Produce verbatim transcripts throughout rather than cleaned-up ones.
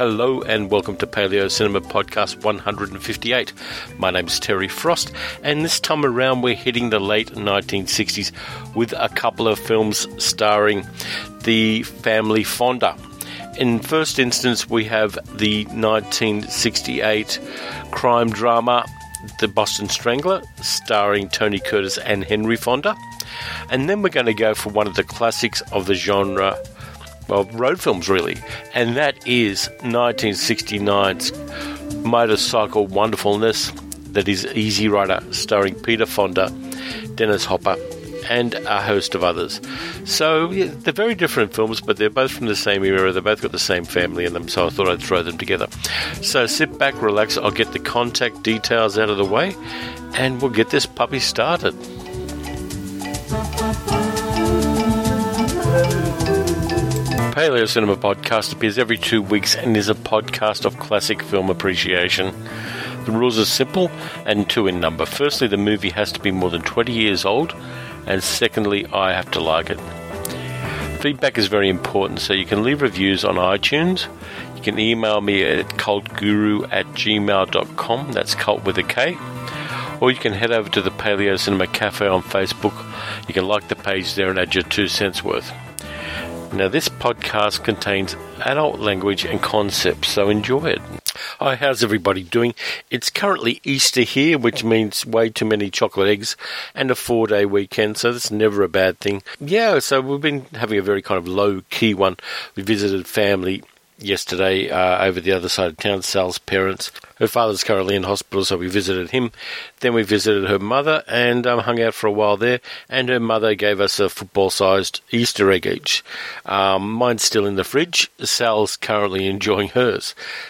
Hello and welcome to Paleo Cinema Podcast one fifty-eight. My name's Terry Frost, and this time around we're hitting the late nineteen sixties with a couple of films starring the family Fonda. In first instance, we have the nineteen sixty-eight crime drama The Boston Strangler, starring Tony Curtis and Henry Fonda. And then we're going to go for one of the classics of the genre, well, road films really, and that is nineteen sixty-nine's motorcycle wonderfulness, that is Easy Rider, starring Peter Fonda, Dennis Hopper, and a host of others. So yeah, they're very different films, but they're both from the same era. They've both got the same family in them, so I thought I'd throw them together. So sit back, relax, I'll get the contact details out of the way, and we'll get this puppy started. Paleo Cinema Podcast appears every two weeks and is a podcast of classic film appreciation. The rules are simple and two in number. Firstly, the movie has to be more than twenty years old, and secondly, I have to like it. Feedback is very important, so you can leave reviews on iTunes. You can email me at cultguru at gmail dot com, that's cult with a K. Or you can head over to the Paleo Cinema Cafe on Facebook. You can like the page there and add your two cents worth. Now, this podcast contains adult language and concepts, so enjoy it. Hi, how's everybody doing? It's currently Easter here, which means way too many chocolate eggs and a four-day weekend, so that's never a bad thing. Yeah, so we've been having a very kind of low-key one. We visited family yesterday uh, over the other side of town, Sal's parents. Her father's currently in hospital, so we visited him. Then we visited her mother and um, hung out for a while there, and her mother gave us a football-sized Easter egg each. Um, mine's still in the fridge. Sal's currently enjoying hers.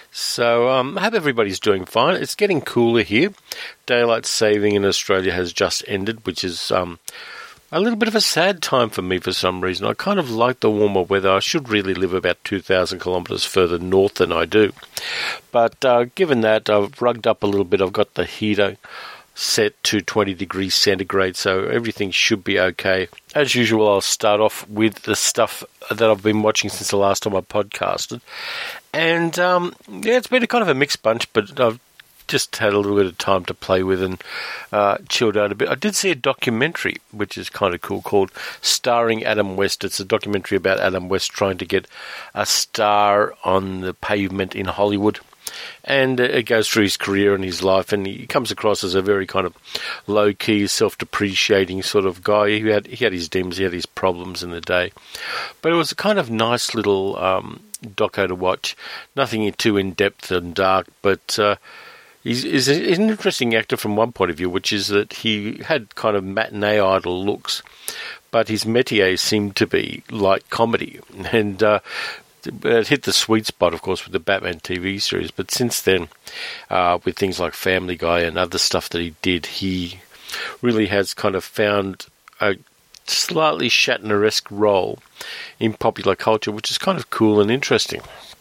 So um, I hope everybody's doing fine. It's getting cooler here. Daylight saving in Australia has just ended, which is um, a little bit of a sad time for me for some reason. I kind of like the warmer weather. I should really live about two thousand kilometres further north than I do. But uh, given that, I've rugged up a little bit. I've got the heater set to twenty degrees centigrade, so everything should be okay. As usual, I'll start off with the stuff that I've been watching since the last time I podcasted. And, um, yeah, it's been a kind of a mixed bunch, but I've just had a little bit of time to play with and uh, chilled out a bit. I did see a documentary, which is kind of cool, called Starring Adam West. It's a documentary about Adam West trying to get a star on the pavement in Hollywood. And it goes through his career and his life, and he comes across as a very kind of low-key, self-depreciating sort of guy. He had he had his demons, he had his problems in the day. But it was a kind of nice little um, doco to watch. Nothing too in-depth and dark, but uh, he's, he's an interesting actor from one point of view, which is that he had kind of matinee idol looks, but his métier seemed to be light comedy. And uh, it hit the sweet spot, of course, with the Batman T V series. But since then, uh, with things like Family Guy and other stuff that he did, he really has kind of found a slightly Shatner-esque role in popular culture, which is kind of cool and interesting.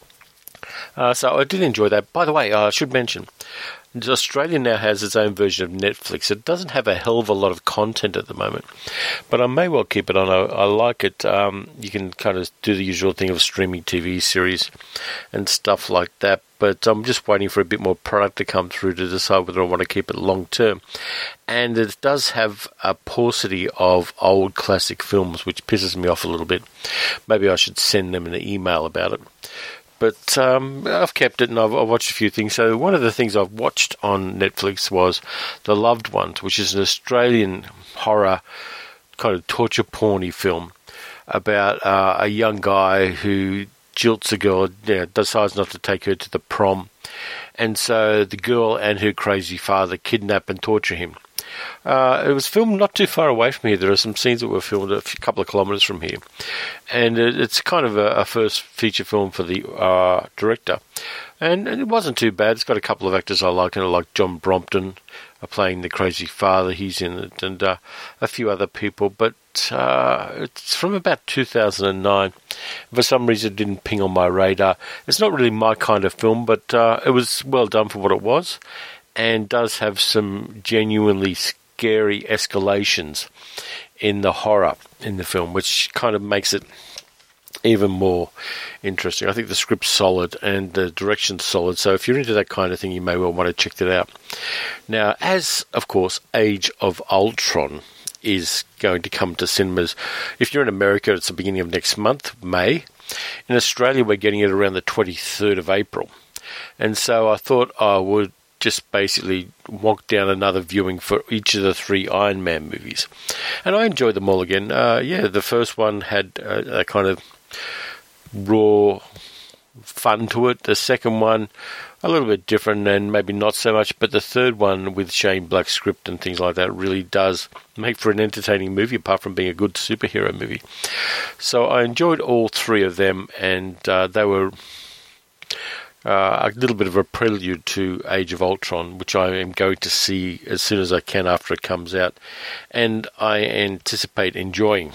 Uh, so I did enjoy that. By the way, uh, I should mention, Australia now has its own version of Netflix. It doesn't have a hell of a lot of content at the moment, but I may well keep it on. I, I like it. Um, you can kind of do the usual thing of streaming T V series and stuff like that, but I'm just waiting for a bit more product to come through to decide whether I want to keep it long term. And it does have a paucity of old classic films, which pisses me off a little bit. Maybe I should send them an email about it. But um, I've kept it, and I've, I've watched a few things. So one of the things I've watched on Netflix was The Loved Ones, which is an Australian horror kind of torture porny film about uh, a young guy who jilts a girl, you know, decides not to take her to the prom. And so the girl and her crazy father kidnap and torture him. Uh, it was filmed not too far away from here. There are some scenes that were filmed a few, couple of kilometres from here. And it, it's kind of a, a first feature film for the uh, director. And, and it wasn't too bad. It's got a couple of actors I like, and I like John Brompton uh, playing the crazy father. He's in it, and uh, a few other people. But uh, it's from about two thousand nine. For some reason, it didn't ping on my radar. It's not really my kind of film, but uh, it was well done for what it was, and does have some genuinely scary escalations in the horror in the film, which kind of makes it even more interesting. I think the script's solid and the direction's solid, so if you're into that kind of thing, you may well want to check that out. Now, as, of course, Age of Ultron is going to come to cinemas, if you're in America, it's the beginning of next month, May. In Australia, we're getting it around the twenty-third of April. And so I thought I would just basically walk down another viewing for each of the three Iron Man movies. And I enjoyed them all again. Uh, yeah, the first one had a, a kind of raw fun to it. The second one, a little bit different and maybe not so much. But the third one, with Shane Black's script and things like that, really does make for an entertaining movie, apart from being a good superhero movie. So I enjoyed all three of them, and uh, they were Uh, a little bit of a prelude to Age of Ultron, which I am going to see as soon as I can after it comes out, and I anticipate enjoying.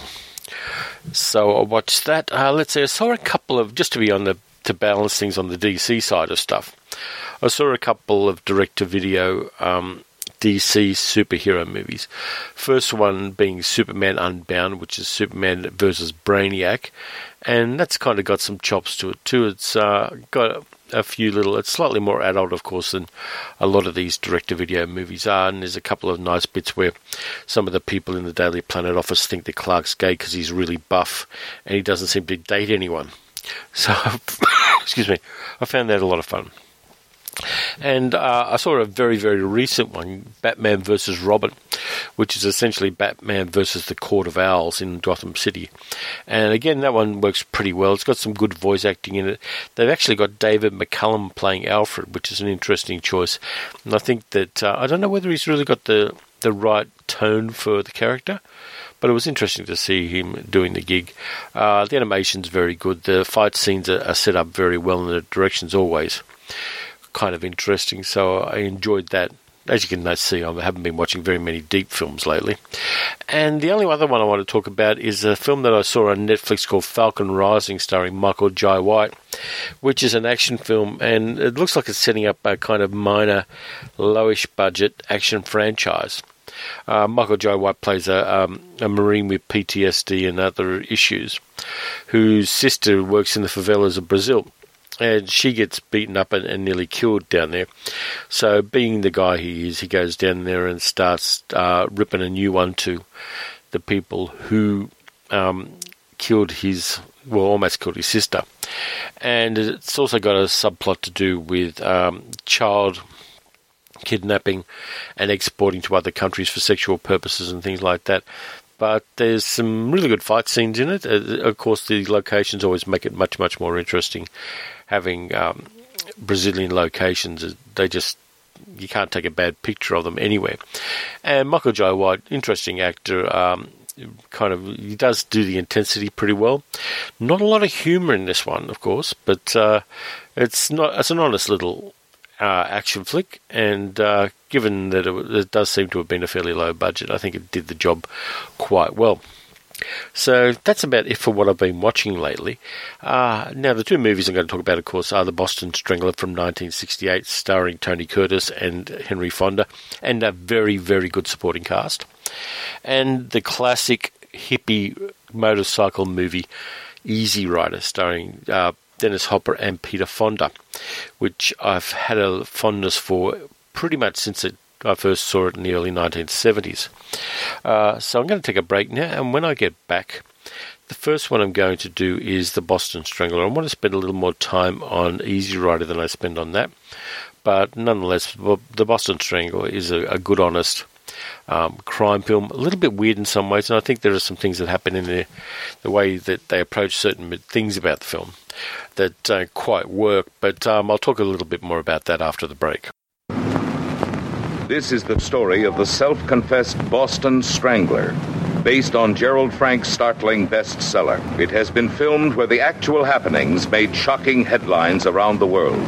So I watched that. Uh, let's say I saw a couple of, just to be on the, to balance things on the D C side of stuff, I saw a couple of direct-to-video um, D C superhero movies. First one being Superman Unbound, which is Superman versus Brainiac, and that's kind of got some chops to it too. It's uh, got a few little, it's slightly more adult, of course, than a lot of these direct-to-video movies are, and there's a couple of nice bits where some of the people in the Daily Planet office think that Clark's gay because he's really buff and he doesn't seem to date anyone. So, excuse me, I found that a lot of fun. And uh, I saw a very, very recent one, Batman versus Robin, which is essentially Batman versus the Court of Owls in Gotham City. And again, that one works pretty well. It's got some good voice acting in it. They've actually got David McCallum playing Alfred, which is an interesting choice. And I think that, uh, I don't know whether he's really got the, the right tone for the character, but it was interesting to see him doing the gig. Uh, the animation's very good. The fight scenes are, are set up very well, and the direction's always kind of interesting, so I enjoyed that. As you can see, I haven't been watching very many deep films lately. And the only other one I want to talk about is a film that I saw on Netflix called Falcon Rising, starring Michael Jai White, which is an action film, and it looks like it's setting up a kind of minor, lowish budget action franchise. Uh, Michael Jai White plays a, um, a Marine with P T S D and other issues, whose sister works in the favelas of Brazil. And she gets beaten up and, and nearly killed down there. So being the guy he is, he goes down there and starts uh, ripping a new one to the people who um, killed his, well, almost killed his sister. And it's also got a subplot to do with um, child kidnapping and exporting to other countries for sexual purposes and things like that. But there's some really good fight scenes in it. Uh, of course, the locations always make it much, much more interesting. Having um, Brazilian locations, they just, you can't take a bad picture of them anywhere. And Michael Jai White, interesting actor, um, kind of, he does do the intensity pretty well. Not a lot of humour in this one, of course, but uh, it's not. It's an honest little uh, action flick, and uh, given that it, it does seem to have been a fairly low budget, I think it did the job quite well. So that's about it for what I've been watching lately. Uh, now, the two movies I'm going to talk about, of course, are The Boston Strangler from nineteen sixty-eight, starring Tony Curtis and Henry Fonda, and a very, very good supporting cast. And the classic hippie motorcycle movie, Easy Rider, starring uh, Dennis Hopper and Peter Fonda, which I've had a fondness for pretty much since it I first saw it in the early nineteen seventies. Uh, so I'm going to take a break now, and when I get back, the first one I'm going to do is The Boston Strangler. I want to spend a little more time on Easy Rider than I spend on that, but nonetheless, The Boston Strangler is a, a good, honest um, crime film. A little bit weird in some ways, and I think there are some things that happen in the, the way that they approach certain things about the film that don't quite work, but um, I'll talk a little bit more about that after the break. This is the story of the self-confessed Boston Strangler, based on Gerald Frank's startling bestseller. It has been filmed where the actual happenings made shocking headlines around the world.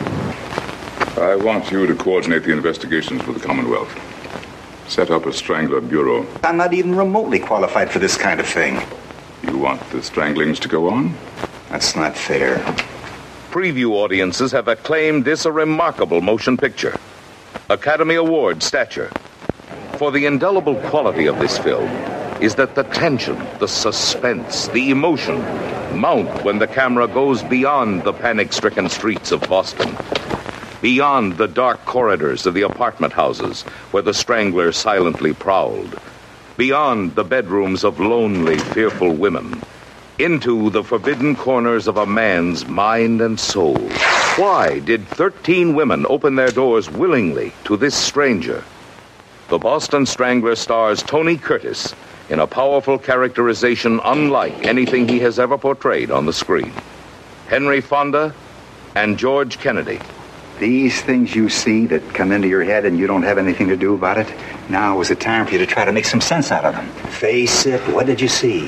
I want you to coordinate the investigations for the Commonwealth. Set up a Strangler Bureau. I'm not even remotely qualified for this kind of thing. You want the stranglings to go on? That's not fair. Preview audiences have acclaimed this a remarkable motion picture. Academy Award stature. For the indelible quality of this film, is that the tension, the suspense, the emotion mount when the camera goes beyond the panic-stricken streets of Boston, beyond the dark corridors of the apartment houses where the Strangler silently prowled, beyond the bedrooms of lonely, fearful women, into the forbidden corners of a man's mind and soul. Why did thirteen women open their doors willingly to this stranger? The Boston Strangler stars Tony Curtis in a powerful characterization unlike anything he has ever portrayed on the screen. Henry Fonda and George Kennedy. These things you see that come into your head and you don't have anything to do about it, now is the time for you to try to make some sense out of them. Face it, what did you see?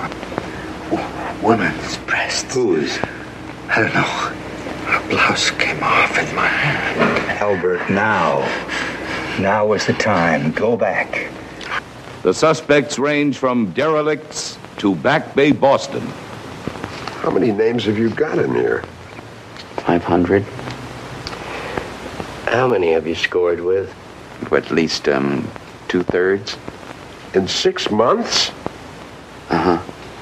Woman's breasts. Whose? I don't know. Her blouse came off in my hand. Albert, now. Now is the time. Go back. The suspects range from derelicts to Back Bay Boston. How many names have you got in here? five hundred. How many have you scored with? At least, um, two-thirds. In six months? Uh-huh.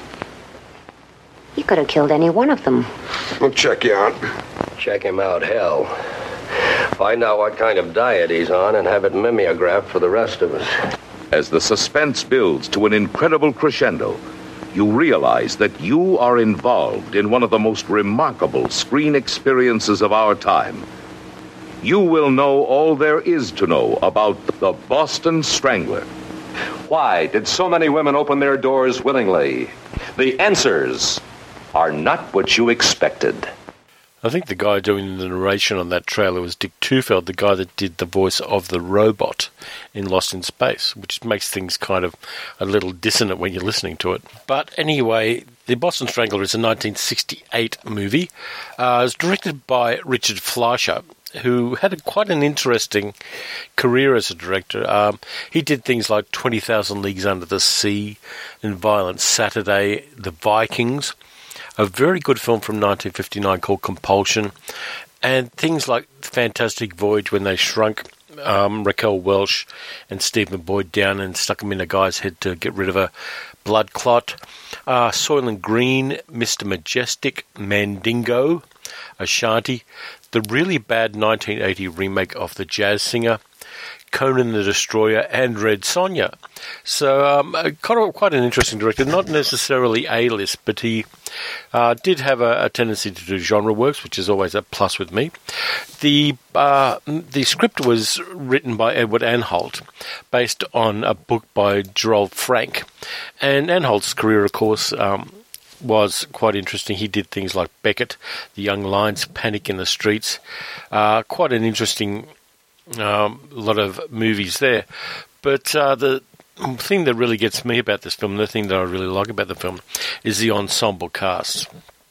You could have killed any one of them. We'll check you out. Check him out, hell. Find out what kind of diet he's on and have it mimeographed for the rest of us. As the suspense builds to an incredible crescendo, you realize that you are involved in one of the most remarkable screen experiences of our time. You will know all there is to know about the Boston Strangler. Why did so many women open their doors willingly? The answers are not what you expected. I think the guy doing the narration on that trailer was Dick Tufeld, the guy that did the voice of the robot in Lost in Space, which makes things kind of a little dissonant when you're listening to it. But anyway, The Boston Strangler is a nineteen sixty-eight movie. Uh, it was directed by Richard Fleischer, who had a, quite an interesting career as a director. Um, he did things like twenty thousand Leagues Under the Sea and Violent Saturday, The Vikings, a very good film from nineteen fifty-nine called Compulsion, and things like Fantastic Voyage, when they shrunk um, Raquel Welch and Stephen Boyd down and stuck them in a guy's head to get rid of a blood clot. Uh, Soylent Green, Mister Majestic, Mandingo, Ashanti, the really bad nineteen eighty remake of The Jazz Singer, Conan the Destroyer, and Red Sonja. So um, quite, quite an interesting director, not necessarily A-list, but he uh, did have a, a tendency to do genre works, which is always a plus with me. The uh, the script was written by Edward Anhalt, based on a book by Gerald Frank. And Anhalt's career, of course, um, was quite interesting. He did things like Beckett, The Young Lions, Panic in the Streets. Uh, quite an interesting um, lot of movies there. But uh, the thing that really gets me about this film, the thing that I really like about the film, is the ensemble cast.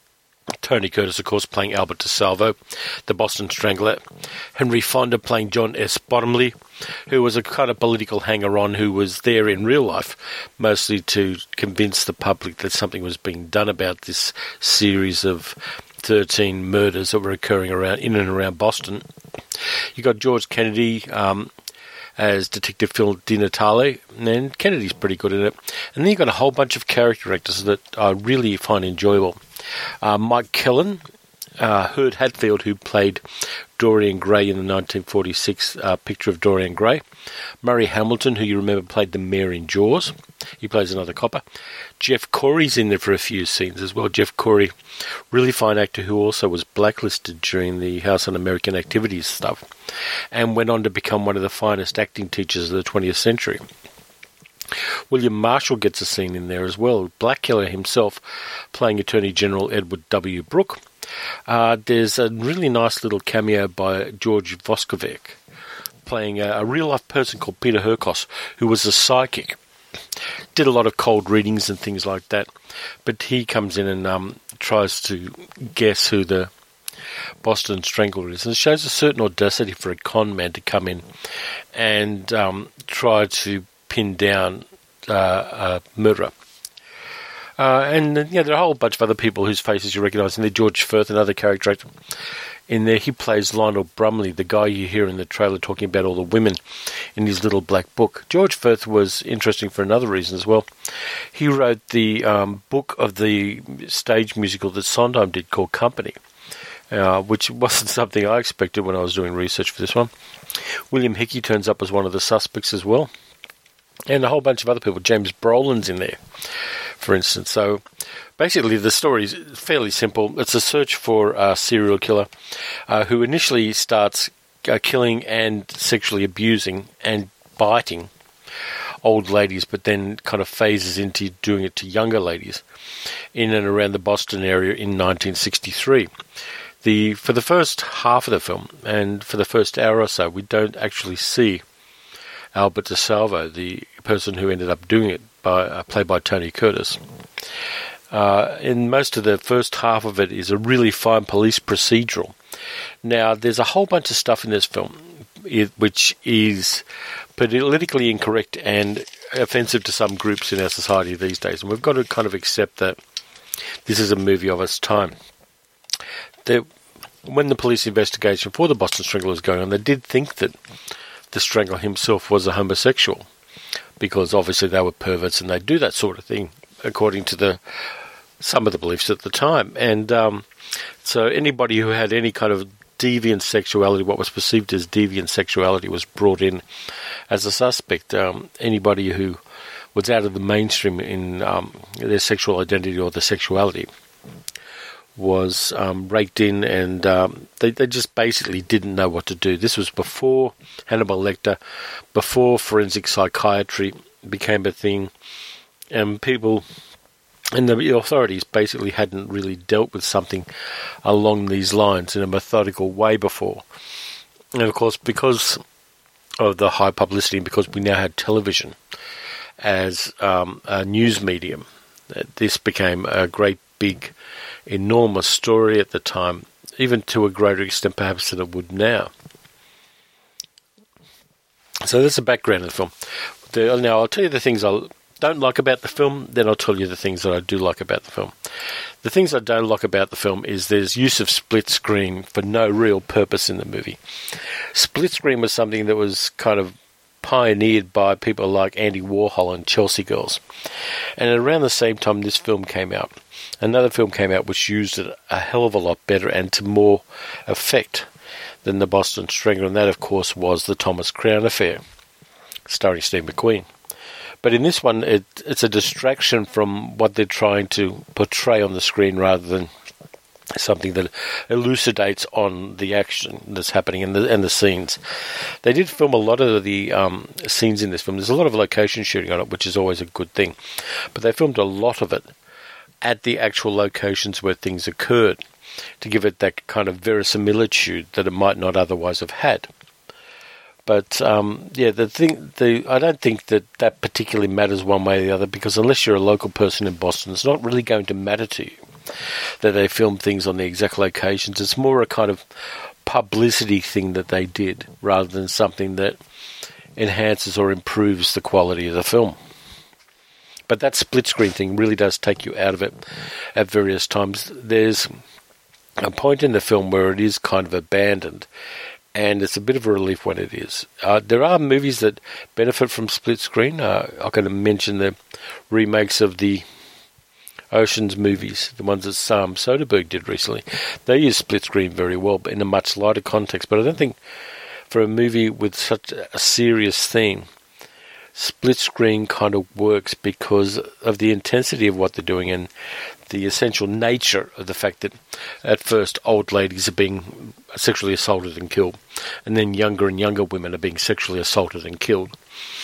Tony Curtis, of course, playing Albert DeSalvo, the Boston Strangler. Henry Fonda playing John S. Bottomley, who was a kind of political hanger-on who was there in real life, mostly to convince the public that something was being done about this series of thirteen murders that were occurring around in and around Boston. You got George Kennedy um, as Detective Phil Di Natale, and Kennedy's pretty good in it. And then you've got a whole bunch of character actors that I really find enjoyable. Uh, Mike Kellen, uh, Herb Hadfield, who played Dorian Gray in the nineteen forty-six uh, picture of Dorian Gray. Murray Hamilton, who you remember played the mayor in Jaws. He plays another copper. Jeff Corey's in there for a few scenes as well. Jeff Corey, really fine actor who also was blacklisted during the House Un-American Activities stuff and went on to become one of the finest acting teachers of the twentieth century. William Marshall gets a scene in there as well. Blackkiller himself playing Attorney General Edward W. Brooke. Uh, there's a really nice little cameo by George Voskovec playing a, a real-life person called Peter Herkos, who was a psychic. Did a lot of cold readings and things like that. But he comes in and um, tries to guess who the Boston Strangler is. And it shows a certain audacity for a con man to come in and um, try to pin down uh, a murderer. Uh, and, yeah, there are a whole bunch of other people whose faces you recognise in there. George Firth, another character actor. In there, he plays Lionel Brumley, the guy you hear in the trailer talking about all the women in his little black book. George Firth was interesting for another reason as well. He wrote the um, book of the stage musical that Sondheim did called Company, uh, which wasn't something I expected when I was doing research for this one. William Hickey turns up as one of the suspects as well, and a whole bunch of other people. James Brolin's in there, for instance. So basically, the story is fairly simple. It's a search for a serial killer uh, who initially starts uh, killing and sexually abusing and biting old ladies, but then kind of phases into doing it to younger ladies in and around the Boston area in nineteen sixty-three. The for the first half of the film, and for the first hour or so, we don't actually see Albert DeSalvo, the person who ended up doing it, by uh, played by Tony Curtis. Uh, and most of the first half of it is a really fine police procedural. Now, there's a whole bunch of stuff in this film it, which is politically incorrect and offensive to some groups in our society these days, and we've got to kind of accept that this is a movie of its time. The, when the police investigation for the Boston Strangler was going on, they did think that the Strangler himself was a homosexual, because obviously they were perverts and they'd do that sort of thing, according to the some of the beliefs at the time. And um, so anybody who had any kind of deviant sexuality, what was perceived as deviant sexuality, was brought in as a suspect. Um, anybody who was out of the mainstream in um, their sexual identity or their sexuality was um, raked in, and um, they, they just basically didn't know what to do. This was before Hannibal Lecter, before forensic psychiatry became a thing, and people and the authorities basically hadn't really dealt with something along these lines in a methodical way before. And of course, because of the high publicity, and because we now had television as um, a news medium, this became a great big enormous story at the time, even to a greater extent perhaps than it would now. So that's the background of the film. The, now I'll tell you the things I don't like about the film, then I'll tell you the things that I do like about the film. The things I don't like about the film is there's use of split screen for no real purpose in the movie. Split screen was something that was kind of pioneered by people like Andy Warhol and Chelsea Girls. And around the same time this film came out, another film came out which used it a hell of a lot better and to more effect than the Boston Strangler, and that, of course, was the Thomas Crown Affair, starring Steve McQueen. But in this one, it, it's a distraction from what they're trying to portray on the screen rather than something that elucidates on the action that's happening and the, and the scenes. They did film a lot of the um, scenes in this film. There's a lot of location shooting on it, which is always a good thing. But they filmed a lot of it at the actual locations where things occurred to give it that kind of verisimilitude that it might not otherwise have had. But um, yeah, the thing, the I don't think that that particularly matters one way or the other, because unless you're a local person in Boston, it's not really going to matter to you that they filmed things on the exact locations. It's more a kind of publicity thing that they did rather than something that enhances or improves the quality of the film. But that split screen thing really does take you out of it at various times. There's a point in the film where it is kind of abandoned, and it's a bit of a relief when it is. Uh, there are movies that benefit from split screen. Uh, I'm going to mention the remakes of the Ocean's movies, the ones that Sam Soderbergh did recently. They use split screen very well, but in a much lighter context. But I don't think for a movie with such a serious theme, split screen kind of works because of the intensity of what they're doing and the essential nature of the fact that at first old ladies are being sexually assaulted and killed, and then younger and younger women are being sexually assaulted and killed.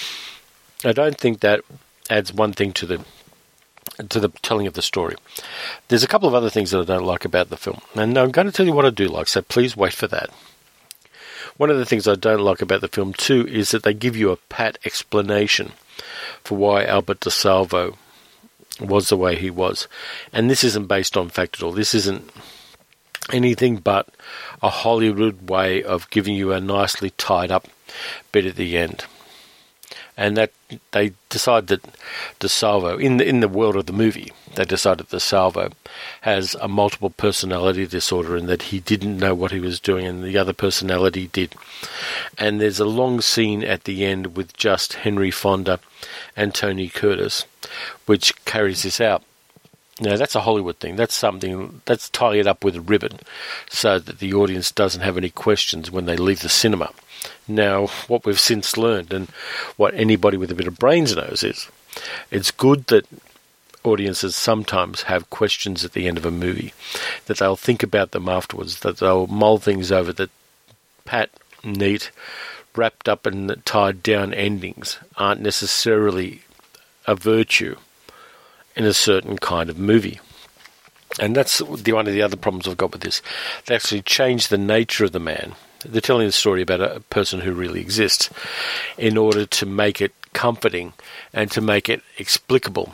I don't think that adds one thing to the to the telling of the story. There's a couple of other things that I don't like about the film, and I'm going to tell you what I do like, so please wait for that. One of the things I don't like about the film too is that they give you a pat explanation for why Albert DeSalvo was the way he was. And this isn't based on fact at all. This isn't anything but a Hollywood way of giving you a nicely tied up bit at the end. And that they decide that DeSalvo, in the, in the world of the movie, they decided DeSalvo has a multiple personality disorder and that he didn't know what he was doing and the other personality did. And there's a long scene at the end with just Henry Fonda and Tony Curtis, which carries this out. Now, that's a Hollywood thing. That's something, that's tie it up with a ribbon so that the audience doesn't have any questions when they leave the cinema. Now, what we've since learned, and what anybody with a bit of brains knows, is it's good that audiences sometimes have questions at the end of a movie, that they'll think about them afterwards, that they'll mull things over, that pat, neat, wrapped up and tied down endings aren't necessarily a virtue in a certain kind of movie. And that's the one of the other problems I've got with this. They actually changed the nature of the man. They're telling a story about a person who really exists in order to make it comforting and to make it explicable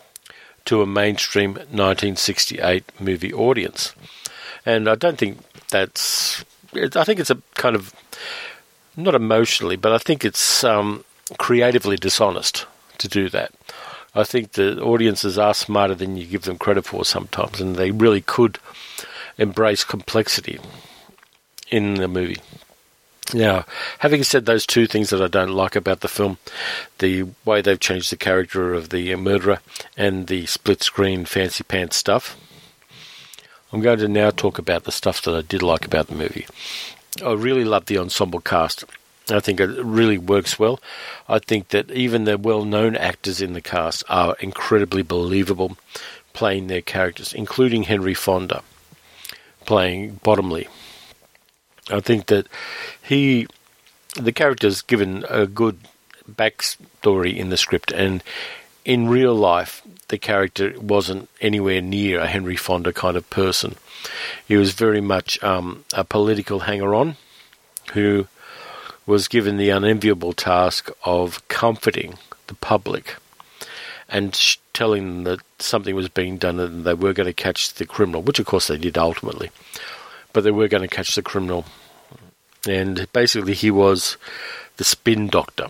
to a mainstream nineteen sixty-eight movie audience. And I don't think that's... I think it's a kind of... not emotionally, but I think it's um, creatively dishonest to do that. I think the audiences are smarter than you give them credit for sometimes, and they really could embrace complexity in the movie. Now, having said those two things that I don't like about the film, the way they've changed the character of the murderer and the split-screen fancy pants stuff, I'm going to now talk about the stuff that I did like about the movie. I really love the ensemble cast. I think it really works well. I think that even the well-known actors in the cast are incredibly believable playing their characters, including Henry Fonda playing Bottomley. I think that he, the character's given a good backstory in the script, and in real life, the character wasn't anywhere near a Henry Fonda kind of person. He was very much um, a political hanger-on who was given the unenviable task of comforting the public and sh- telling them that something was being done and they were going to catch the criminal, which of course they did ultimately. But they were going to catch the criminal. And basically he was the spin doctor,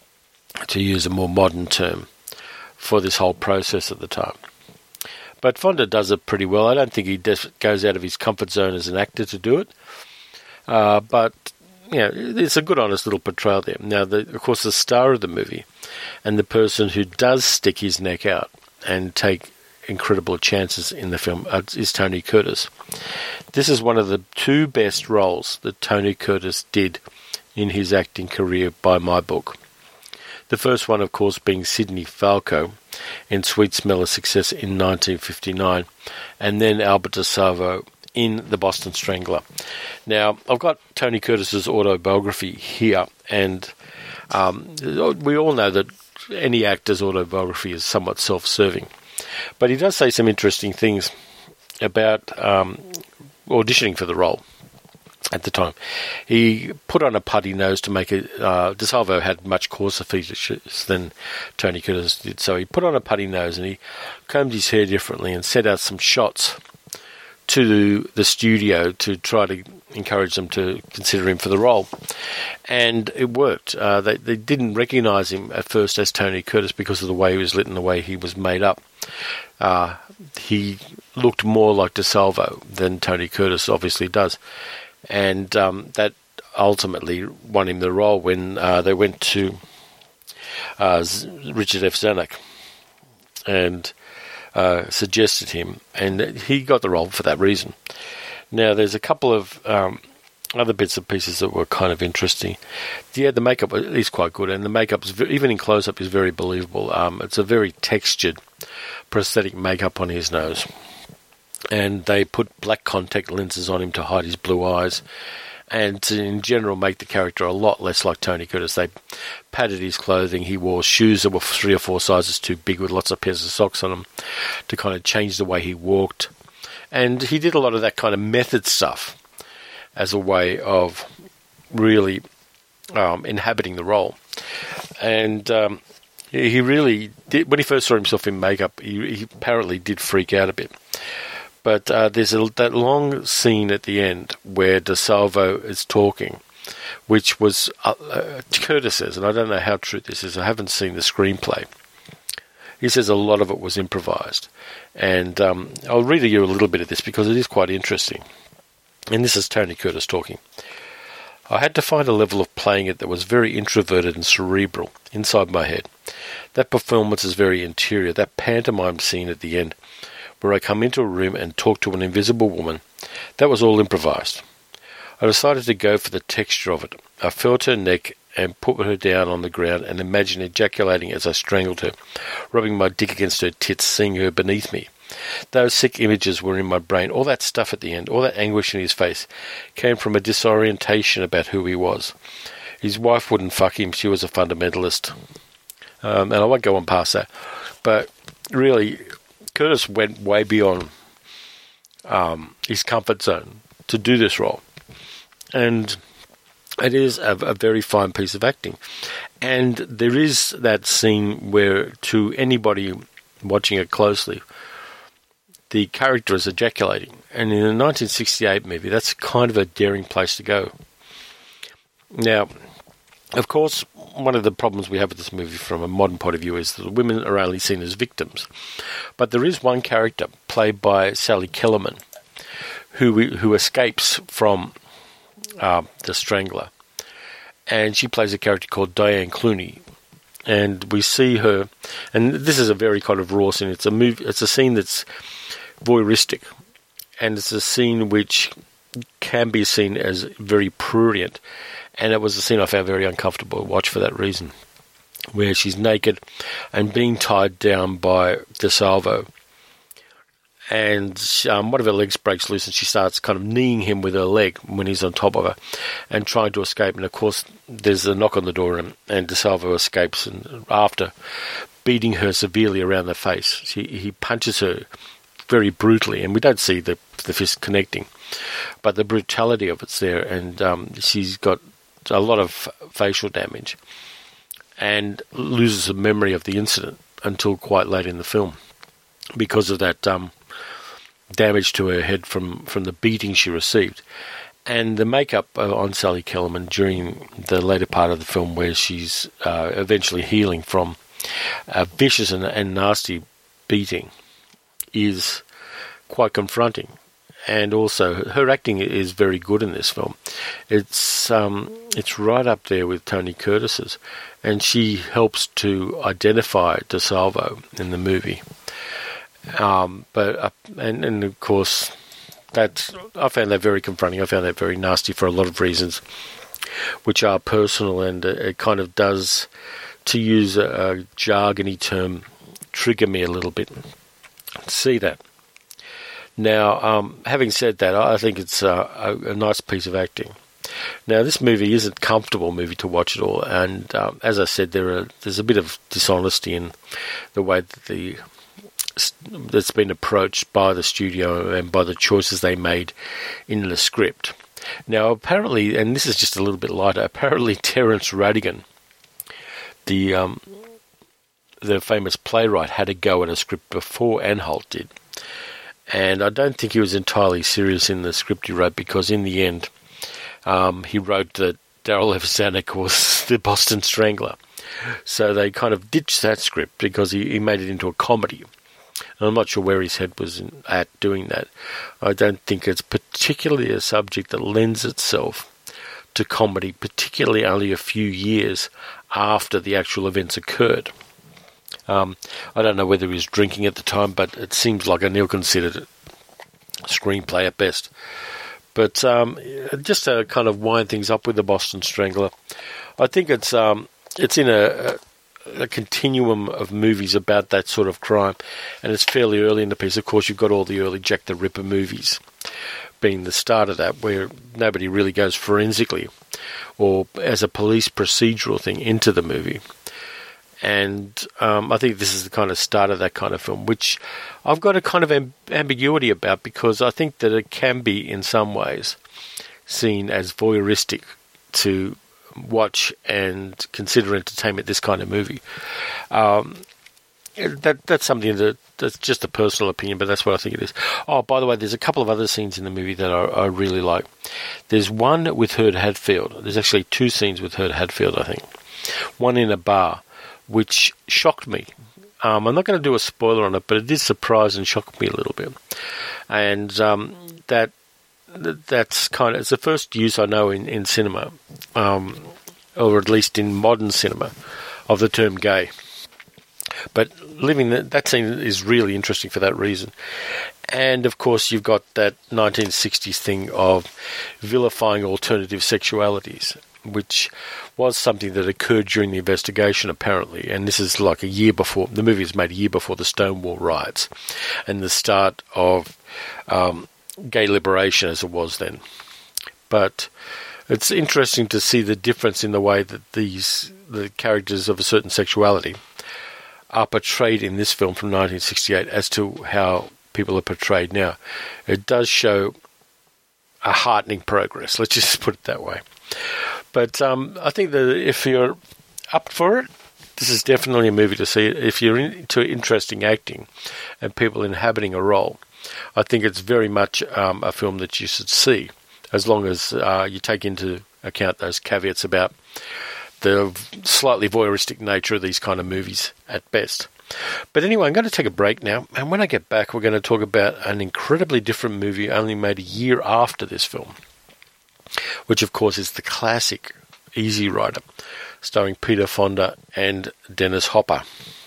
to use a more modern term, for this whole process at the time. But Fonda does it pretty well. I don't think he des- goes out of his comfort zone as an actor to do it. Uh, but, you know, it's a good, honest little portrayal there. Now, the, of course, the star of the movie and the person who does stick his neck out and take incredible chances in the film is Tony Curtis. This is one of the two best roles that Tony Curtis did in his acting career by my book. The first one, of course, being Sidney Falco in Sweet Smell of Success in nineteen fifty-nine, and then Albert DeSalvo in The Boston Strangler. Now, I've got Tony Curtis's autobiography here, and um, we all know that any actor's autobiography is somewhat self-serving. But he does say some interesting things about um, auditioning for the role at the time. He put on a putty nose to make it... Uh, DeSalvo had much coarser features than Tony Curtis did, so he put on a putty nose and he combed his hair differently and set out some shots to the studio to try to encourage them to consider him for the role. And it worked. Uh, they, they didn't recognise him at first as Tony Curtis because of the way he was lit and the way he was made up. Uh, he looked more like DeSalvo than Tony Curtis obviously does. And um, that ultimately won him the role when uh, they went to uh, Richard F. Zanuck and uh, suggested him, and he got the role for that reason. Now, there's a couple of um, other bits and pieces that were kind of interesting. Yeah, the makeup is quite good, and the makeup, is very, even in close-up, is very believable. Um, it's a very textured prosthetic makeup on his nose. And they put black contact lenses on him to hide his blue eyes and to, in general, make the character a lot less like Tony Curtis. They padded his clothing. He wore shoes that were three or four sizes too big with lots of pairs of socks on them to kind of change the way he walked. And he did a lot of that kind of method stuff as a way of really um, inhabiting the role. And um, he really did, when he first saw himself in makeup, he, he apparently did freak out a bit. But uh, there's a, that long scene at the end where DeSalvo is talking which was, uh, uh, Curtis says, and I don't know how true this is, I haven't seen the screenplay. He says a lot of it was improvised. And um, I'll read you a little bit of this because it is quite interesting. And this is Tony Curtis talking. I had to find a level of playing it that was very introverted and cerebral inside my head. That performance is very interior. That pantomime scene at the end, where I come into a room and talk to an invisible woman, that was all improvised. I decided to go for the texture of it. I felt her neck and put her down on the ground and imagined ejaculating as I strangled her, rubbing my dick against her tits, seeing her beneath me. Those sick images were in my brain. All that stuff at the end, all that anguish in his face, came from a disorientation about who he was. His wife wouldn't fuck him. She was a fundamentalist. Um, and I won't go on past that. But really, Curtis went way beyond um, his comfort zone to do this role. And it is a, a very fine piece of acting. And there is that scene where, to anybody watching it closely, the character is ejaculating. And in a nineteen sixty-eight movie, that's kind of a daring place to go. Now, of course, one of the problems we have with this movie from a modern point of view is that the women are only seen as victims. But there is one character, played by Sally Kellerman, who who escapes from uh, the Strangler. And she plays a character called Diane Clooney. And we see her, and this is a very kind of raw scene. It's a movie. It's a scene that's voyeuristic, and it's a scene which can be seen as very prurient. And it was a scene I found very uncomfortable to watch for that reason, where she's naked and being tied down by DeSalvo, and um, one of her legs breaks loose, and she starts kind of kneeing him with her leg when he's on top of her, and trying to escape. And of course, there's a knock on the door, and, and DeSalvo escapes. And after beating her severely around the face, she, he punches her very brutally, and we don't see the the fist connecting, but the brutality of it's there, and um, she's got a lot of facial damage, and loses the memory of the incident until quite late in the film because of that um, damage to her head from, from the beating she received. And the makeup uh, on Sally Kellerman during the later part of the film, where she's uh, eventually healing from a vicious and, and nasty beating, is quite confronting. And also, her acting is very good in this film. It's um, it's right up there with Tony Curtis's, and she helps to identify DeSalvo in the movie. Um, but uh, and and of course, that I found that very confronting. I found that very nasty for a lot of reasons, which are personal, and uh, it kind of does, to use a, a jargony term, trigger me a little bit. See that. Now, um, having said that, I think it's uh, a, a nice piece of acting. Now, this movie isn't a comfortable movie to watch at all, and um, as I said, there are there's a bit of dishonesty in the way that the that's been approached by the studio and by the choices they made in the script. Now, apparently, and this is just a little bit lighter, apparently Terence Rattigan, the um, the famous playwright, had a go at a script before Anhalt did. And I don't think he was entirely serious in the script he wrote, because in the end, um, he wrote that Darryl F. Zanuck was the Boston Strangler. So they kind of ditched that script because he, he made it into a comedy. And I'm not sure where his head was in, at doing that. I don't think it's particularly a subject that lends itself to comedy, particularly only a few years after the actual events occurred. Um, I don't know whether he was drinking at the time, but it seems like an ill-considered screenplay at best. But um, just to kind of wind things up with the Boston Strangler, I think it's um, it's in a, a, a continuum of movies about that sort of crime, and it's fairly early in the piece. Of course, you've got all the early Jack the Ripper movies being the start of that, where nobody really goes forensically or as a police procedural thing into the movie. And um, I think this is the kind of start of that kind of film, which I've got a kind of amb- ambiguity about, because I think that it can be, in some ways, seen as voyeuristic to watch and consider entertainment, this kind of movie. Um, that that's something that that's just a personal opinion, but that's what I think it is. Oh, by the way, there's a couple of other scenes in the movie that I, I really like. There's one with Herb Hadfield. There's actually two scenes with Herb Hadfield, I think. One in a bar, which shocked me. Um, I'm not going to do a spoiler on it, but it did surprise and shock me a little bit. And um, that that's kind of, it's the first use I know in, in cinema, um, or at least in modern cinema, of the term gay. But living that, that scene is really interesting for that reason. And, of course, you've got that nineteen sixties thing of vilifying alternative sexualities, which was something that occurred during the investigation, apparently. And this is like a year before, the movie was made a year before the Stonewall riots and the start of um, gay liberation as it was then. But it's interesting to see the difference in the way that these, the characters of a certain sexuality are portrayed in this film from nineteen sixty-eight as to how people are portrayed now. It does show a heartening progress, let's just put it that way. But um, I think that if you're up for it, this is definitely a movie to see. If you're into interesting acting and people inhabiting a role, I think it's very much um, a film that you should see, as long as uh, you take into account those caveats about the slightly voyeuristic nature of these kind of movies at best. But anyway, I'm going to take a break now, and when I get back, we're going to talk about an incredibly different movie only made a year after this film, which of course is the classic Easy Rider, starring Peter Fonda and Dennis Hopper.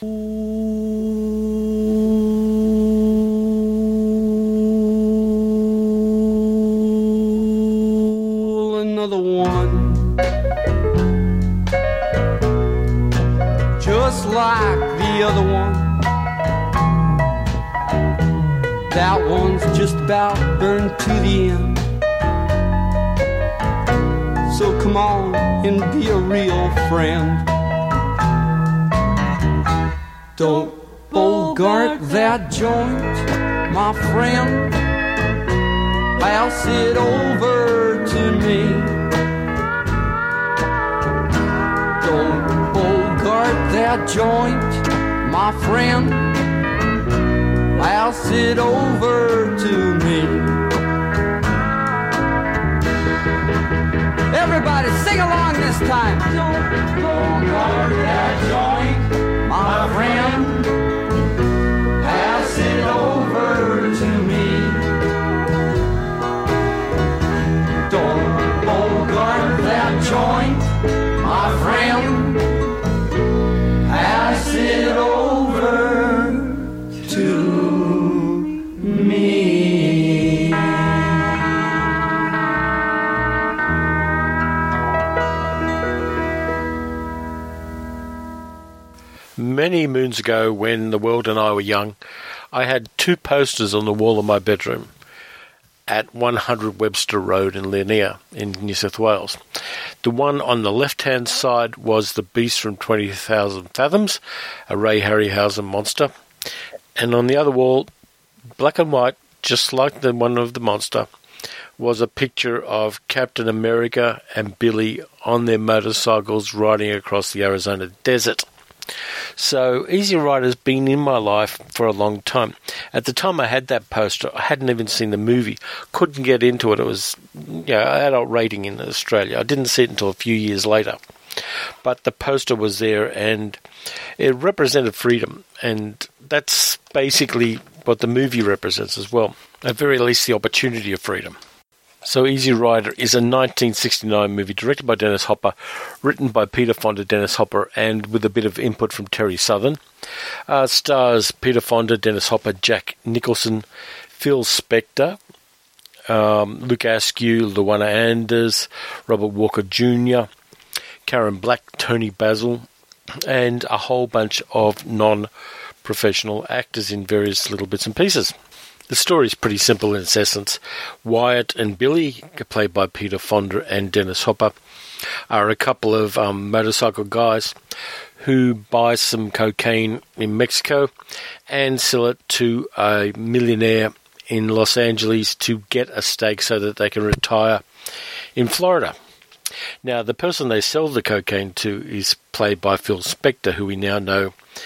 Another one, just like the other one. That one's just about burned to the end. So come on and be a real friend. Don't bogart that joint, my friend. Pass it over to me. Don't bogart that joint, my friend. Pass it over to me. Everybody sing along this time. Don't bogart that joint, my friend. Pass it over to me. Don't bogart that joint, my friend. Pass it over to me. Many moons ago, when the world and I were young, I had two posters on the wall of my bedroom at one hundred Webster Road in Lanier in New South Wales. The one on the left-hand side was The Beast from twenty thousand Fathoms, a Ray Harryhausen monster. And on the other wall, black and white, just like the one of the monster, was a picture of Captain America and Billy on their motorcycles riding across the Arizona desert. So Easy Rider's been in my life for a long time. At the time I had that poster, I hadn't even seen the movie, couldn't get into it. It was, you know, adult rating in Australia. I didn't see it until a few years later. But the poster was there, and it represented freedom, and that's basically what the movie represents as well. At the very least, the opportunity of freedom. So Easy Rider is a nineteen sixty-nine movie directed by Dennis Hopper, written by Peter Fonda, Dennis Hopper, and with a bit of input from Terry Southern. Uh, stars Peter Fonda, Dennis Hopper, Jack Nicholson, Phil Spector, um, Luke Askew, Luana Anders, Robert Walker Junior, Karen Black, Tony Basil, and a whole bunch of non-professional actors in various little bits and pieces. The story is pretty simple in its essence. Wyatt and Billy, played by Peter Fonda and Dennis Hopper, are a couple of um, motorcycle guys who buy some cocaine in Mexico and sell it to a millionaire in Los Angeles to get a stake so that they can retire in Florida. Now, the person they sell the cocaine to is played by Phil Spector, who we now know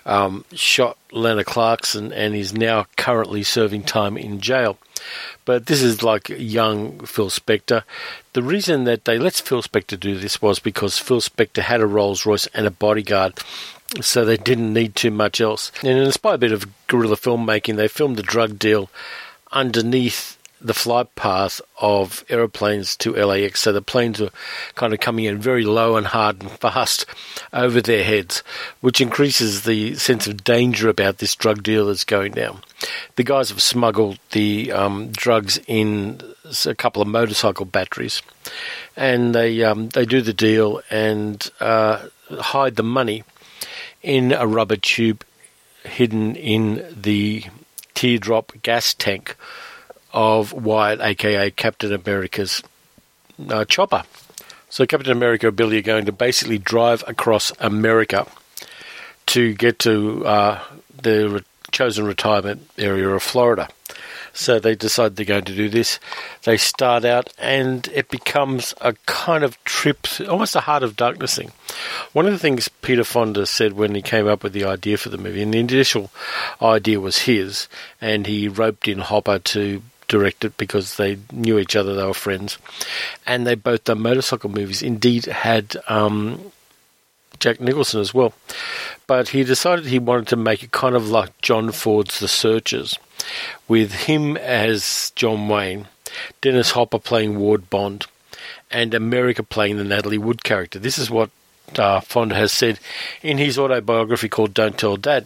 um, shot Lana Clarkson and is now currently serving time in jail. But this is like young Phil Spector. The reason that they let Phil Spector do this was because Phil Spector had a Rolls Royce and a bodyguard, so they didn't need too much else. And inspired a bit of guerrilla filmmaking, they filmed the drug deal underneath the flight path of aeroplanes to L A X, so the planes were kind of coming in very low and hard and fast over their heads, which increases the sense of danger about this drug deal that's going down. The guys have smuggled the um, drugs in a couple of motorcycle batteries, and they um, they do the deal and uh, hide the money in a rubber tube hidden in the teardrop gas tank of Wyatt, aka Captain America's uh, chopper. So Captain America and Billy are going to basically drive across America to get to uh, their re- chosen retirement area of Florida. So they decide they're going to do this. They start out and it becomes a kind of trip, almost a Heart of Darkness thing. One of the things Peter Fonda said when he came up with the idea for the movie, and the initial idea was his, and he roped in Hopper to direct it because they knew each other, they were friends, and they both done motorcycle movies. Indeed had um, Jack Nicholson as well, but he decided he wanted to make it kind of like John Ford's The Searchers, with him as John Wayne, Dennis Hopper playing Ward Bond, and America playing the Natalie Wood character. This is what uh, Fonda has said in his autobiography called Don't Tell Dad,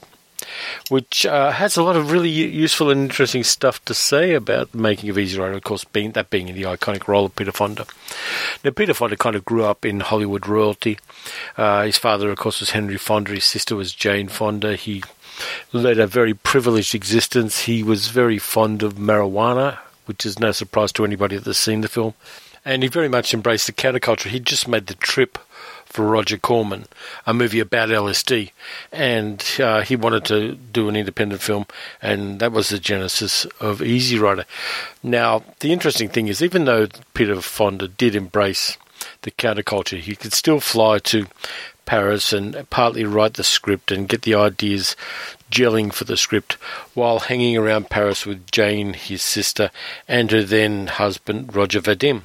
which uh, has a lot of really useful and interesting stuff to say about the making of Easy Rider, of course, being that being the iconic role of Peter Fonda. Now, Peter Fonda kind of grew up in Hollywood royalty. Uh, his father, of course, was Henry Fonda. His sister was Jane Fonda. He led a very privileged existence. He was very fond of marijuana, which is no surprise to anybody that's seen the film. And he very much embraced the counterculture. He just made the trip for Roger Corman, a movie about L S D, and uh, he wanted to do an independent film, and that was the genesis of Easy Rider. Now, the interesting thing is, even though Peter Fonda did embrace the counterculture, he could still fly to Paris and partly write the script and get the ideas gelling for the script while hanging around Paris with Jane, his sister, and her then husband, Roger Vadim.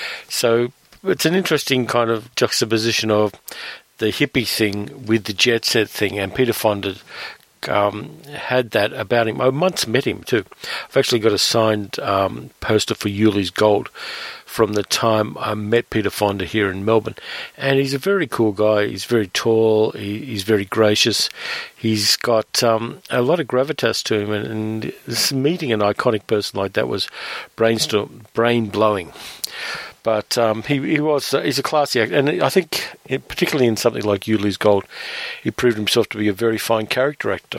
So it's an interesting kind of juxtaposition of the hippie thing with the jet set thing, and Peter Fonda um, had that about him. I once met him too. I've actually got a signed um, poster for Yuli's Gold from the time I met Peter Fonda here in Melbourne, and he's a very cool guy. He's very tall, he, he's very gracious, he's got um, a lot of gravitas to him, and, and this, meeting an iconic person like that was brainstorm, brain-blowing. But um, he, he was, uh, he's a classy actor, and I think, it, particularly in something like Yuli's Gold, he proved himself to be a very fine character actor.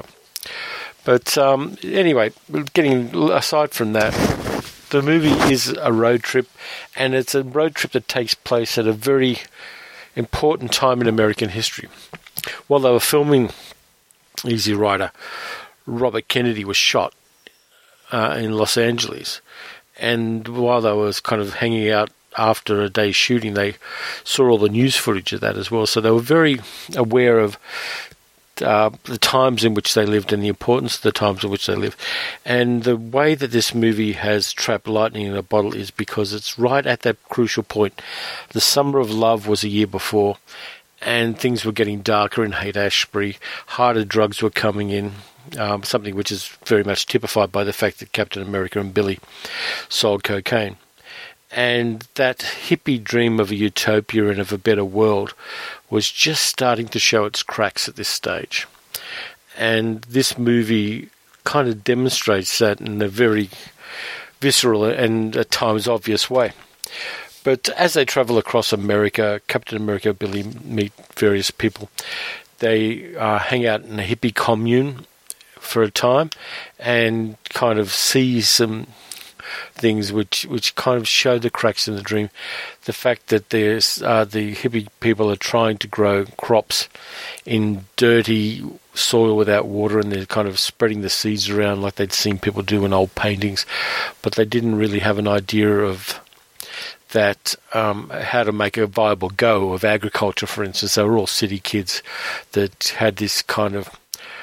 But um, anyway, getting aside from that, the movie is a road trip, and it's a road trip that takes place at a very important time in American history. While they were filming Easy Rider, Robert Kennedy was shot uh, in Los Angeles, and while they were kind of hanging out after a day's shooting, they saw all the news footage of that as well. So they were very aware of uh, the times in which they lived and the importance of the times in which they lived. And the way that this movie has trapped lightning in a bottle is because it's right at that crucial point. The Summer of Love was a year before, and things were getting darker in Haight-Ashbury. Harder drugs were coming in. Um, something which is very much typified by the fact that Captain America and Billy sold cocaine. And that hippie dream of a utopia and of a better world was just starting to show its cracks at this stage. And this movie kind of demonstrates that in a very visceral and at times obvious way. But as they travel across America, Captain America and Billy meet various people. They uh, hang out in a hippie commune for a time and kind of see some things which which kind of show the cracks in the dream. The fact that there's uh, the hippie people are trying to grow crops in dirty soil without water, and they're kind of spreading the seeds around like they'd seen people do in old paintings, but they didn't really have an idea of that um, how to make a viable go of agriculture, for instance. They were all city kids that had this kind of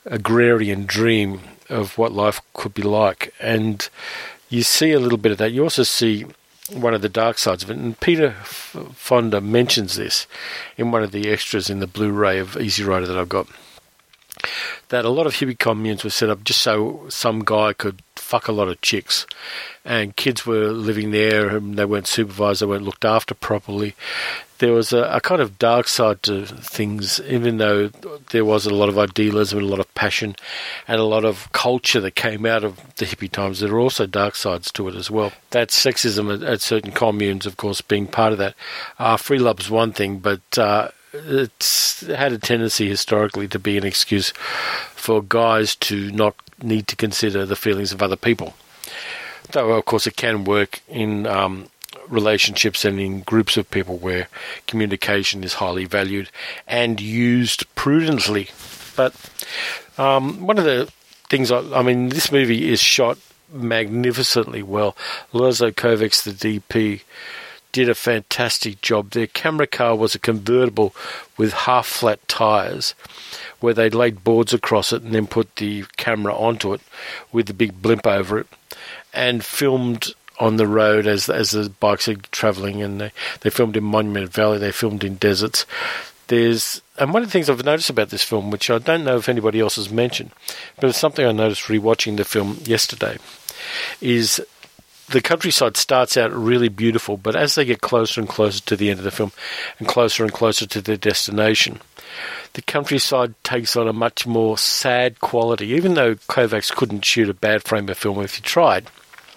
agrarian dream of what life could be like. And you see a little bit of that. You also see one of the dark sides of it. And Peter Fonda mentions this in one of the extras in the Blu-ray of Easy Rider that I've got, that a lot of hippie communes were set up just so some guy could fuck a lot of chicks. And kids were living there, and they weren't supervised, they weren't looked after properly. There was a, a kind of dark side to things, even though there was a lot of idealism and a lot of passion and a lot of culture that came out of the hippie times. There were also dark sides to it as well. That's sexism at, at certain communes, of course, being part of that. Uh, free love's one thing, but uh, it's had a tendency historically to be an excuse for guys to not need to consider the feelings of other people. Though, of course, it can work in um, relationships and in groups of people where communication is highly valued and used prudently. But um, one of the things, I, I mean, this movie is shot magnificently well. Laszlo Kovacs, the D P, did a fantastic job. Their camera car was a convertible with half-flat tyres, where they laid boards across it and then put the camera onto it with the big blimp over it, and filmed on the road as as the bikes are travelling. And they, they filmed in Monument Valley, they filmed in deserts. There's and one of the things I've noticed about this film, which I don't know if anybody else has mentioned, but it's something I noticed rewatching the film yesterday, is the countryside starts out really beautiful, but as they get closer and closer to the end of the film and closer and closer to their destination, the countryside takes on a much more sad quality. Even though Kovacs couldn't shoot a bad frame of film if he tried,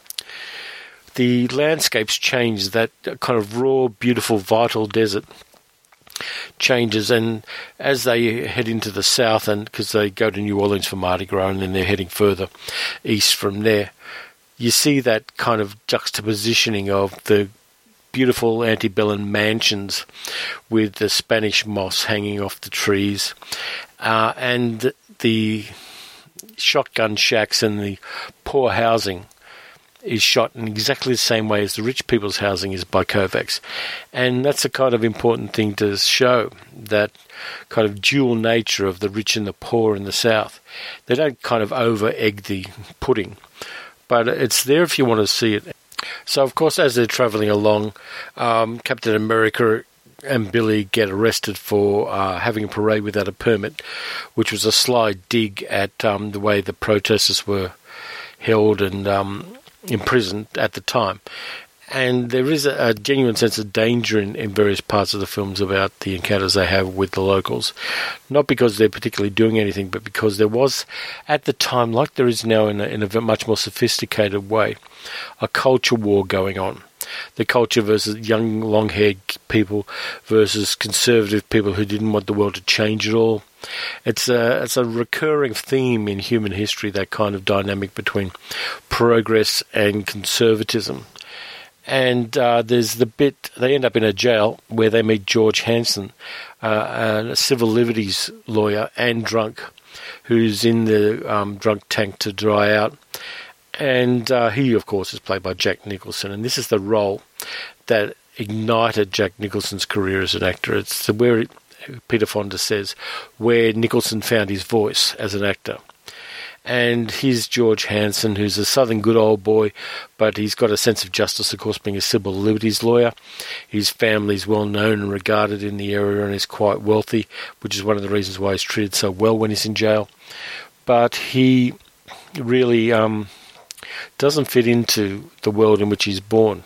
the landscapes change. That kind of raw, beautiful, vital desert changes, and as they head into the south, and because they go to New Orleans for Mardi Gras and then they're heading further east from there, you see that kind of juxtapositioning of the beautiful antebellum mansions with the Spanish moss hanging off the trees, uh, and the shotgun shacks and the poor housing is shot in exactly the same way as the rich people's housing is by Kovacs. And that's a kind of important thing to show, that kind of dual nature of the rich and the poor in the South. They don't kind of over-egg the pudding, but it's there if you want to see it. So, of course, as they're travelling along, um, Captain America and Billy get arrested for uh, having a parade without a permit, which was a sly dig at um, the way the protesters were held and um, imprisoned at the time. And there is a, a genuine sense of danger in, in various parts of the films about the encounters they have with the locals. Not because they're particularly doing anything, but because there was, at the time, like there is now in a, in a much more sophisticated way, a culture war going on. The culture versus young, long-haired people versus conservative people who didn't want the world to change at all. It's a, it's a recurring theme in human history, that kind of dynamic between progress and conservatism. And uh, there's the bit, they end up in a jail where they meet George Hansen, uh, a civil liberties lawyer and drunk, who's in the um, drunk tank to dry out. And uh, he, of course, is played by Jack Nicholson. And this is the role that ignited Jack Nicholson's career as an actor. It's where, it, Peter Fonda says, where Nicholson found his voice as an actor. And here's George Hansen, who's a southern good old boy, but he's got a sense of justice, of course, being a civil liberties lawyer. His family's well known and regarded in the area and is quite wealthy, which is one of the reasons why he's treated so well when he's in jail. But he really um, doesn't fit into the world in which he's born.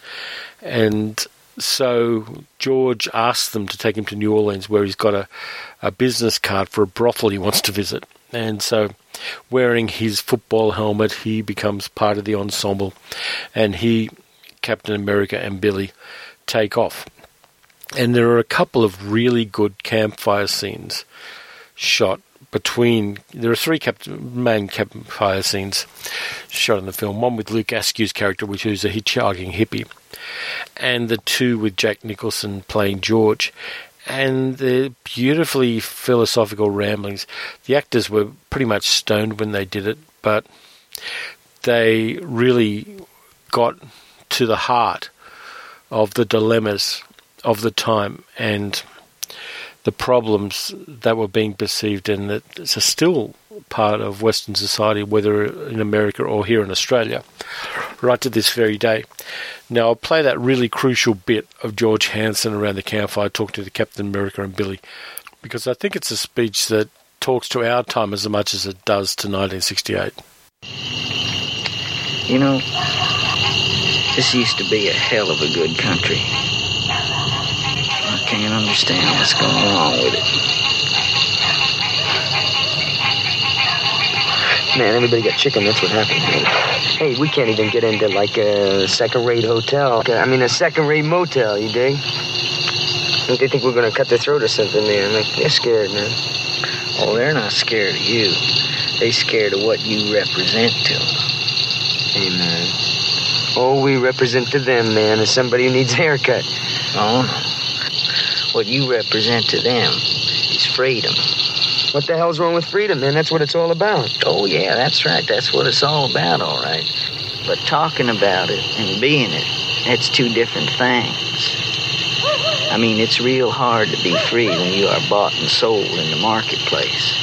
And so George asks them to take him to New Orleans, where he's got a, a business card for a brothel he wants to visit. And so, wearing his football helmet, he becomes part of the ensemble, and he, Captain America and Billy take off. And there are a couple of really good campfire scenes shot between... There are three cap- main campfire scenes shot in the film. One with Luke Askew's character, which is a hitchhiking hippie, and the two with Jack Nicholson playing George. And the beautifully philosophical ramblings. The actors were pretty much stoned when they did it, but they really got to the heart of the dilemmas of the time. And the problems that were being perceived and that it's still part of Western society, whether in America or here in Australia, right to this very day. Now, I'll play that really crucial bit of George Hansen around the campfire talking to Captain America and Billy, because I think it's a speech that talks to our time as much as it does to nineteen sixty-eight. You know, this used to be a hell of a good country. I can't understand what's going on with it. Man, everybody got chicken, that's what happened. Hey, we can't even get into, like, a second-rate hotel. I mean, a second-rate motel, you dig? They think we're going to cut their throat or something, man. Like, they're scared, man. Oh, they're not scared of you. They're scared of what you represent to them. Hey, man. All we represent to them, man, is somebody who needs a haircut. Oh, no. What you represent to them is freedom. What the hell's wrong with freedom, man? That's what it's all about. Oh, yeah, that's right. That's what it's all about, all right. But talking about it and being it, that's two different things. I mean, it's real hard to be free when you are bought and sold in the marketplace.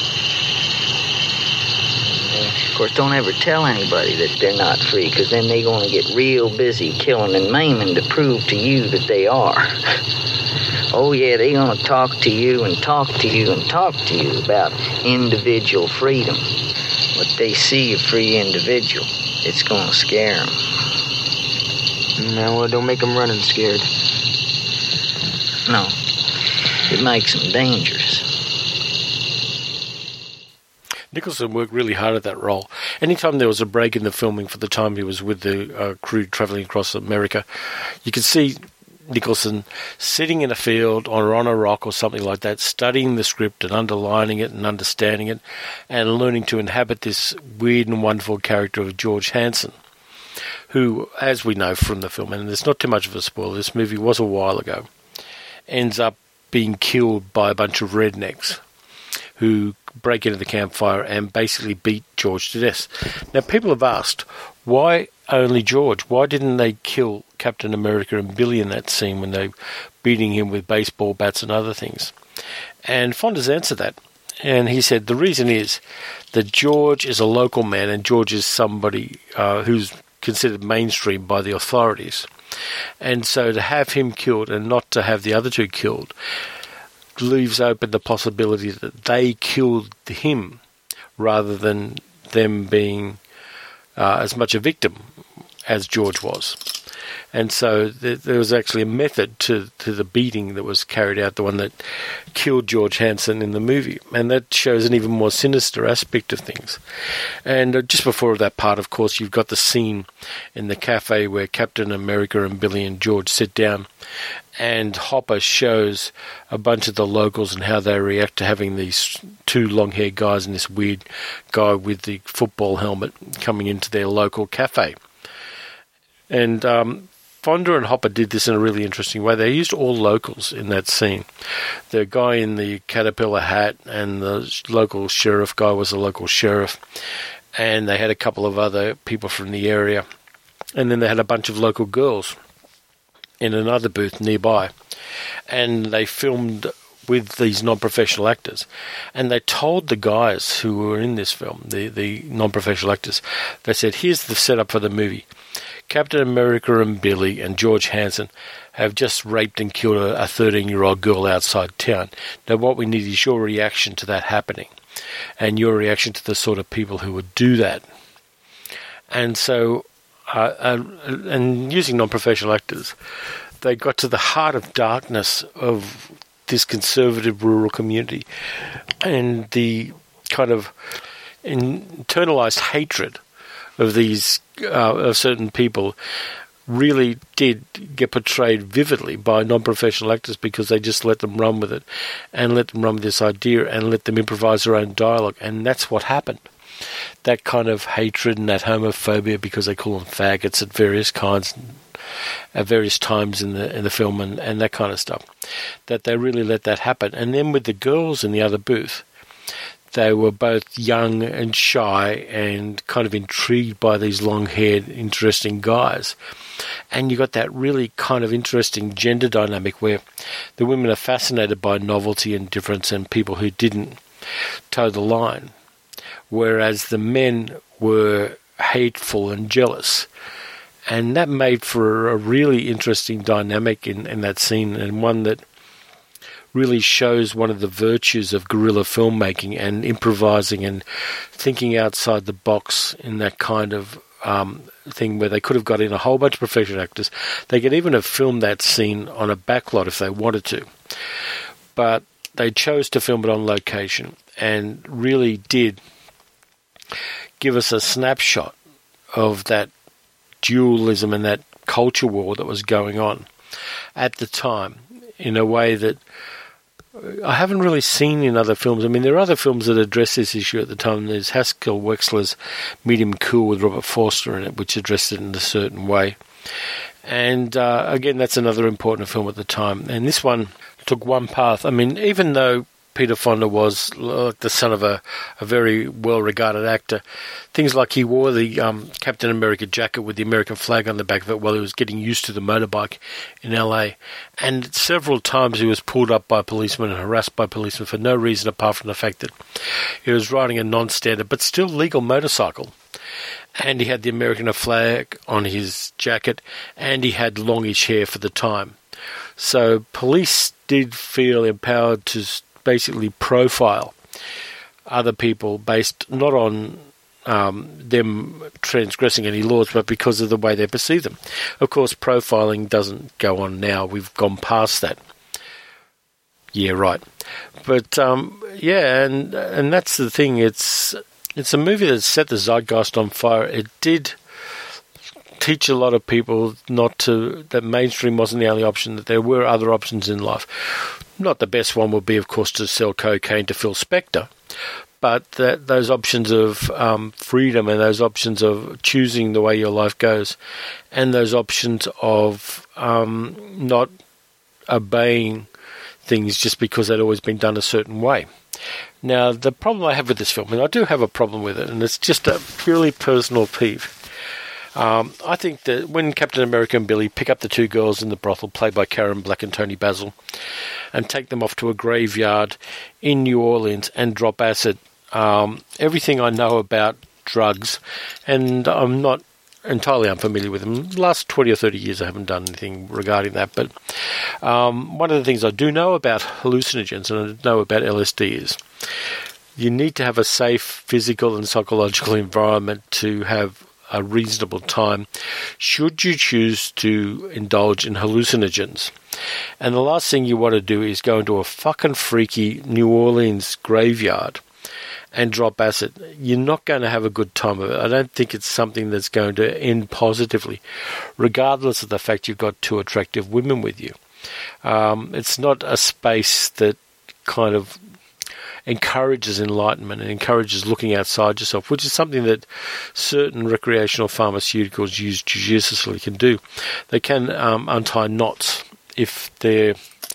Of course, don't ever tell anybody that they're not free, because then they're going to get real busy killing and maiming to prove to you that they are. Oh, yeah, they're going to talk to you and talk to you and talk to you about individual freedom. What they see a free individual, it's going to scare them. No, well, don't make them running scared. No, it makes them dangerous. Nicholson worked really hard at that role. Anytime there was a break in the filming for the time he was with the uh, crew travelling across America, you could see Nicholson sitting in a field or on a rock or something like that, studying the script and underlining it and understanding it and learning to inhabit this weird and wonderful character of George Hansen, who, as we know from the film, and there's not too much of a spoiler, this movie was a while ago, ends up being killed by a bunch of rednecks who break into the campfire and basically beat George to death. Now, people have asked, why only George? Why didn't they kill Captain America and Billy in that scene when they were beating him with baseball bats and other things? And Fonda's answered that. And he said the reason is that George is a local man and George is somebody uh, who's considered mainstream by the authorities. And so to have him killed and not to have the other two killed leaves open the possibility that they killed him rather than them being uh, as much a victim as George was. And so th- there was actually a method to, to the beating that was carried out, the one that killed George Hansen in the movie. And that shows an even more sinister aspect of things. And uh, just before that part, of course, you've got the scene in the cafe where Captain America and Billy and George sit down, and Hopper shows a bunch of the locals and how they react to having these two long-haired guys and this weird guy with the football helmet coming into their local cafe. And um, Fonda and Hopper did this in a really interesting way. They used all locals in that scene. The guy in the caterpillar hat and the local sheriff guy was a local sheriff. And they had a couple of other people from the area. And then they had a bunch of local girls in another booth nearby. And they filmed with these non-professional actors. And they told the guys who were in this film, the, the non-professional actors, they said, here's the setup for the movie. Captain America and Billy and George Hansen have just raped and killed a thirteen-year-old girl outside town. Now what we need is your reaction to that happening and your reaction to the sort of people who would do that. And so, uh, uh, and using non-professional actors, they got to the heart of darkness of this conservative rural community and the kind of internalized hatred of these uh, of certain people really did get portrayed vividly by non-professional actors, because they just let them run with it and let them run with this idea and let them improvise their own dialogue. And that's what happened. That kind of hatred and that homophobia, because they call them faggots at various kinds, at various times in the in the film, and, and that kind of stuff, that they really let that happen. And then with the girls in the other booth, they were both young and shy and kind of intrigued by these long-haired, interesting guys. And you got that really kind of interesting gender dynamic where the women are fascinated by novelty and difference and people who didn't toe the line, whereas the men were hateful and jealous. And that made for a really interesting dynamic in, in that scene, and one that really shows one of the virtues of guerrilla filmmaking and improvising and thinking outside the box in that kind of um, thing where they could have got in a whole bunch of professional actors. They could even have filmed that scene on a backlot if they wanted to. But they chose to film it on location and really did give us a snapshot of that dualism and that culture war that was going on at the time in a way that I haven't really seen in other films. I mean, there are other films that address this issue at the time. There's Haskell Wexler's Medium Cool with Robert Forster in it, which addressed it in a certain way. And uh, again, that's another important film at the time. And this one took one path. I mean, even though Peter Fonda was like the son of a, a very well-regarded actor, things like he wore the um, Captain America jacket with the American flag on the back of it while he was getting used to the motorbike in L A. And several times he was pulled up by policemen and harassed by policemen for no reason apart from the fact that he was riding a non-standard but still legal motorcycle. And he had the American flag on his jacket, and he had longish hair for the time. So police did feel empowered to basically profile other people based not on um, them transgressing any laws, but because of the way they perceive them. Of course, profiling doesn't go on now. We've gone past that. Yeah, right. But um, yeah, and and that's the thing. It's it's a movie that set the zeitgeist on fire. It did teach a lot of people not to that mainstream wasn't the only option, that there were other options in life. Not the best one would be, of course, to sell cocaine to Phil Spector, but that those options of um, freedom and those options of choosing the way your life goes and those options of um, not obeying things just because they'd always been done a certain way. Now, the problem I have with this film, and I do have a problem with it, and it's just a purely personal peeve. Um, I think that when Captain America and Billy pick up the two girls in the brothel, played by Karen Black and Tony Basil, and take them off to a graveyard in New Orleans and drop acid, um, everything I know about drugs, and I'm not entirely unfamiliar with them. The last twenty or thirty years I haven't done anything regarding that, but um, one of the things I do know about hallucinogens, and I know about L S D, is you need to have a safe physical and psychological environment to have a reasonable time should you choose to indulge in hallucinogens. And the last thing you want to do is go into a fucking freaky New Orleans graveyard and drop acid. You're not going to have a good time of it. I don't think it's something that's going to end positively, regardless of the fact you've got two attractive women with you. Um, it's not a space that kind of encourages enlightenment and encourages looking outside yourself, which is something that certain recreational pharmaceuticals used judiciously can do. They can um, untie knots if they're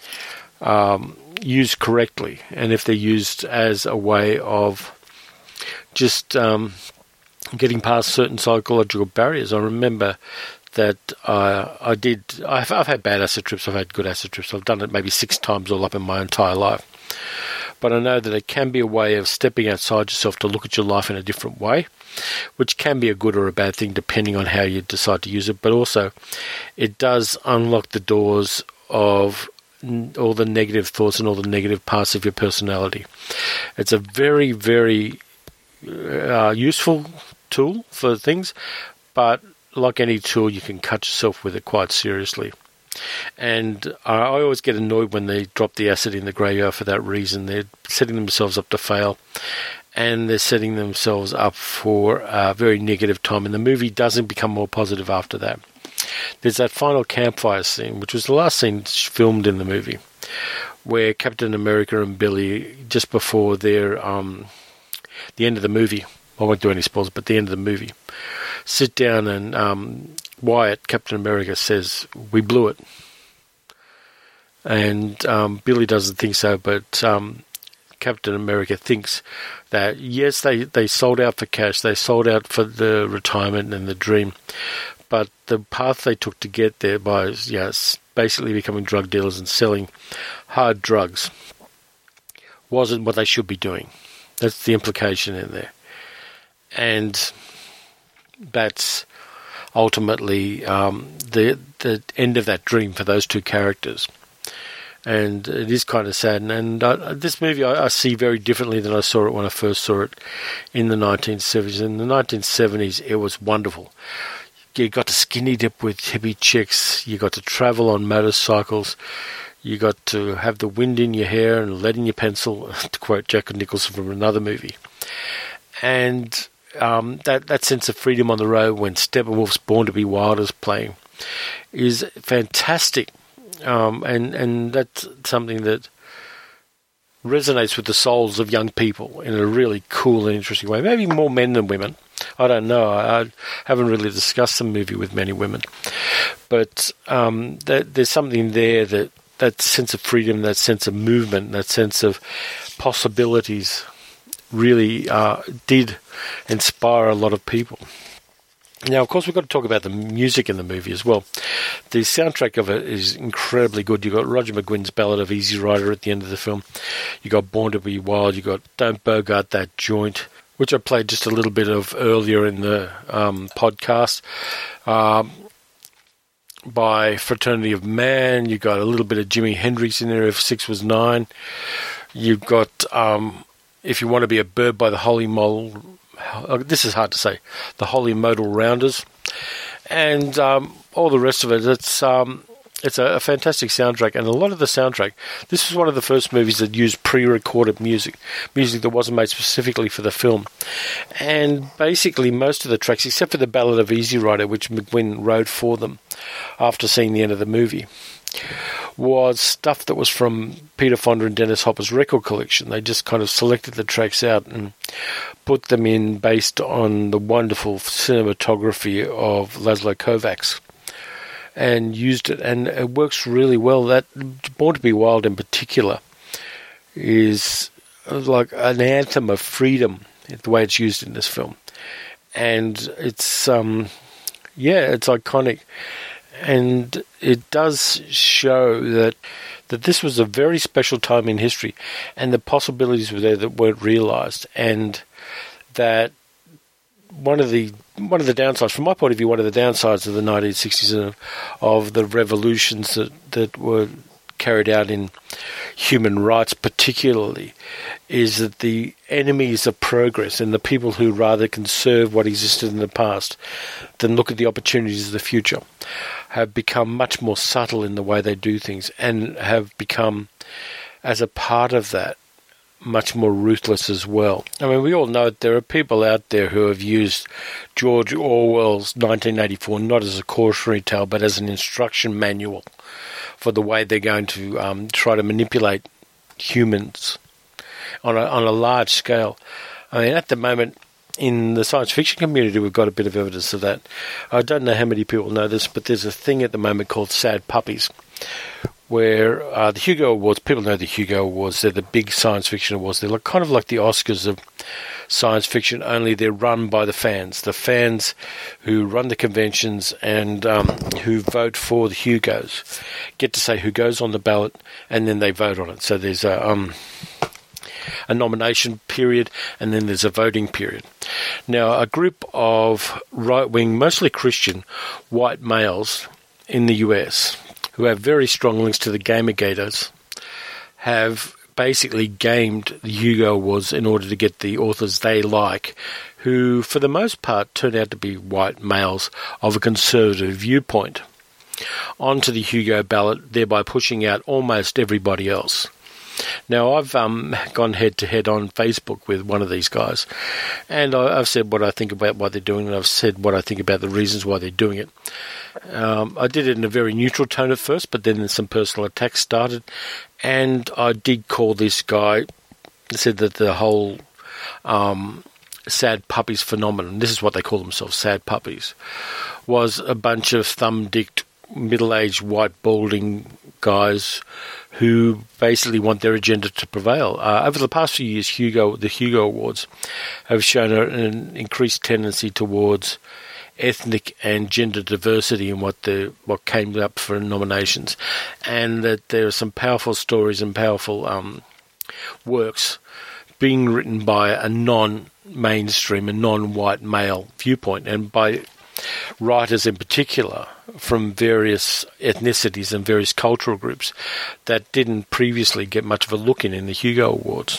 um, used correctly and if they're used as a way of just um, getting past certain psychological barriers. I remember that uh, I did, I've, I've had bad acid trips, I've had good acid trips, I've done it maybe six times all up in my entire life. But I know that it can be a way of stepping outside yourself to look at your life in a different way, which can be a good or a bad thing depending on how you decide to use it. But also, it does unlock the doors of all the negative thoughts and all the negative parts of your personality. It's a very, very uh, useful tool for things, but like any tool, you can cut yourself with it quite seriously. And I always get annoyed when they drop the acid in the graveyard for that reason. They're setting themselves up to fail, and they're setting themselves up for a very negative time. And the movie doesn't become more positive after that. There's that final campfire scene, which was the last scene filmed in the movie, where Captain America and Billy, just before their um, the end of the movie, I won't do any spoilers, but the end of the movie, sit down and um, Wyatt, Captain America, says, "We blew it." And um, Billy doesn't think so, but um, Captain America thinks that, yes, they, they sold out for cash, they sold out for the retirement and the dream, but the path they took to get there by you know, basically becoming drug dealers and selling hard drugs wasn't what they should be doing. That's the implication in there. And that's ultimately um, the the end of that dream for those two characters. And it is kind of sad. And, and uh, this movie I, I see very differently than I saw it when I first saw it in the nineteen seventies. In the nineteen seventies, it was wonderful. You got to skinny dip with hippie chicks. You got to travel on motorcycles. You got to have the wind in your hair and lead in your pencil, to quote Jack Nicholson from another movie. And um, that, that sense of freedom on the road when Steppenwolf's Born to Be Wild is playing is fantastic. Um, and, and that's something that resonates with the souls of young people in a really cool and interesting way. Maybe more men than women. I don't know. I, I haven't really discussed the movie with many women. But um, that, there's something there that that sense of freedom, that sense of movement, that sense of possibilities really uh, did inspire a lot of people. Now, of course, we've got to talk about the music in the movie as well. The soundtrack of it is incredibly good. You've got Roger McGuinn's Ballad of Easy Rider at the end of the film. You've got Born to Be Wild. You've got Don't Bogart That Joint, which I played just a little bit of earlier in the um, podcast. Um, by Fraternity of Man. You've got a little bit of Jimi Hendrix in there, If Six Was Nine. You've got um, If You Want to Be a Bird by the Holy Modal. This is hard to say. The Holy Modal Rounders. And um, all the rest of it. It's um, it's a, a fantastic soundtrack. And a lot of the soundtrack, this was one of the first movies that used pre-recorded music. Music that wasn't made specifically for the film. And basically most of the tracks, except for the Ballad of Easy Rider, which McGuinn wrote for them after seeing the end of the movie, was stuff that was from Peter Fonda and Dennis Hopper's record collection. They just kind of selected the tracks out and put them in based on the wonderful cinematography of Laszlo Kovacs and used it, and it works really well. That Born to Be Wild in particular is like an anthem of freedom, the way it's used in this film. And it's, um, yeah, it's iconic. And it does show that that this was a very special time in history, and the possibilities were there that weren't realised, and that one of the one of the downsides, from my point of view, one of the downsides of the nineteen sixties of, of the revolutions that, that were carried out in human rights particularly, is that the enemies of progress and the people who rather conserve what existed in the past than look at the opportunities of the future have become much more subtle in the way they do things, and have become, as a part of that, much more ruthless as well. I mean, we all know that there are people out there who have used George Orwell's nineteen eighty-four not as a cautionary tale, but as an instruction manual for the way they're going to um, try to manipulate humans on a, on a large scale. I mean, at the moment, in the science fiction community, we've got a bit of evidence of that. I don't know how many people know this, but there's a thing at the moment called Sad Puppies, where uh, the Hugo Awards, people know the Hugo Awards, they're the big science fiction awards. They're like, kind of like the Oscars of science fiction, only they're run by the fans. The fans who run the conventions and um, who vote for the Hugos get to say who goes on the ballot, and then they vote on it. So there's a... Um, a nomination period, and then there's a voting period. Now, a group of right-wing, mostly Christian, white males in the U S who have very strong links to the Gamergators have basically gamed the Hugo Awards in order to get the authors they like, who, for the most part, turn out to be white males of a conservative viewpoint, onto the Hugo ballot, thereby pushing out almost everybody else. Now, I've um, gone head-to-head on Facebook with one of these guys, and I, I've said what I think about what they're doing, and I've said what I think about the reasons why they're doing it. Um, I did it in a very neutral tone at first, but then some personal attacks started, and I did call this guy, said that the whole um, sad puppies phenomenon, this is what they call themselves, sad puppies, was a bunch of thumb-dicked middle-aged, white, balding guys who basically want their agenda to prevail. Uh, over the past few years, Hugo, the Hugo Awards have shown an increased tendency towards ethnic and gender diversity in what the what came up for nominations, and that there are some powerful stories and powerful um, works being written by a non-mainstream, a non-white male viewpoint, and by writers in particular from various ethnicities and various cultural groups that didn't previously get much of a look in in the Hugo Awards.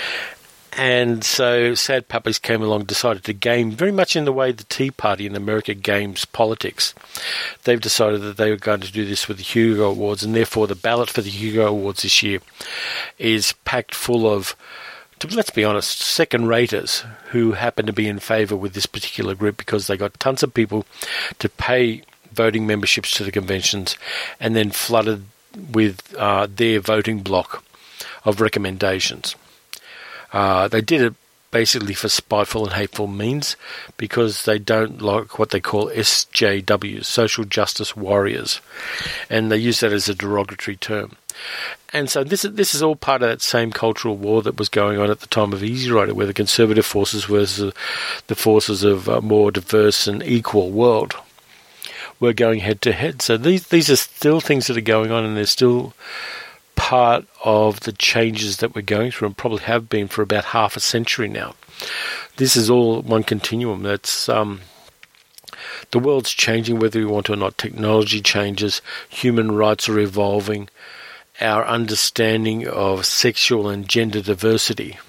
And so Sad Puppies came along, decided to game very much in the way the Tea Party in America games politics. They've decided that they were going to do this with the Hugo Awards, and therefore the ballot for the Hugo Awards this year is packed full of, let's be honest, second-raters who happen to be in favour with this particular group because they got tons of people to pay voting memberships to the conventions and then flooded with uh, their voting block of recommendations. Uh, they did it basically for spiteful and hateful means because they don't like what they call S J Ws, social justice warriors, and they use that as a derogatory term. And so this, this is all part of that same cultural war that was going on at the time of Easy Rider, where the conservative forces versus the forces of a more diverse and equal world were going head-to-head. So these these are still things that are going on, and they're still part of the changes that we're going through and probably have been for about half a century now. This is all one continuum. That's um, the world's changing whether we want to or not. Technology changes. Human rights are evolving. Our understanding of sexual and gender diversity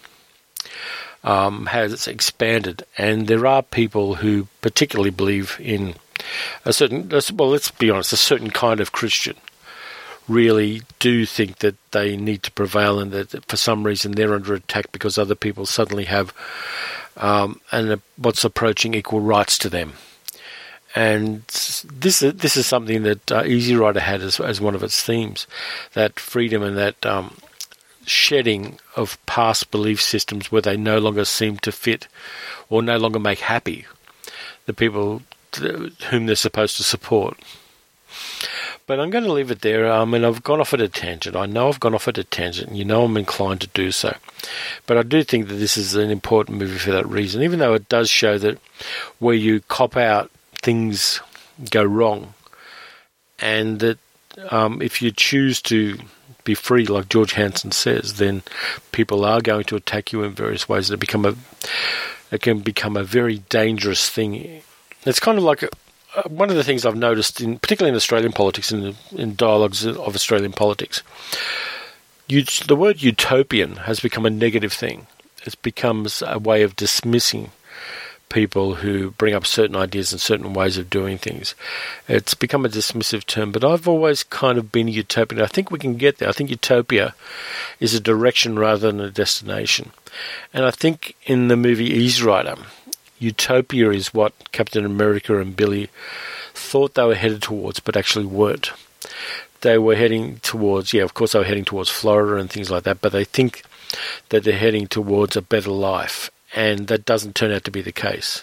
um, has expanded. And there are people who particularly believe in a certain, well, let's be honest, a certain kind of Christian really do think that they need to prevail and that for some reason they're under attack because other people suddenly have um, and uh, what's approaching equal rights to them. And this this is something that uh, Easy Rider had as, as one of its themes, that freedom and that um, shedding of past belief systems where they no longer seem to fit or no longer make happy the people th- whom they're supposed to support. But I'm going to leave it there. I mean, I've gone off at a tangent. I know I've gone off at a tangent, and you know I'm inclined to do so. But I do think that this is an important movie for that reason, even though it does show that where you cop out, things go wrong. And that um, if you choose to be free, like George Hansen says, then people are going to attack you in various ways. And it, become a, it can become a very dangerous thing. It's kind of like a, one of the things I've noticed, in particularly in Australian politics and in, in dialogues of Australian politics, you, the word utopian has become a negative thing. It becomes a way of dismissing people who bring up certain ideas and certain ways of doing things. It's become a dismissive term, but I've always kind of been a utopian. I think we can get there. I think utopia is a direction rather than a destination. And I think in the movie Easy Rider, utopia is what Captain America and Billy thought they were headed towards, but actually weren't. They were heading towards, yeah, of course they were heading towards Florida and things like that, but they think that they're heading towards a better life, and that doesn't turn out to be the case.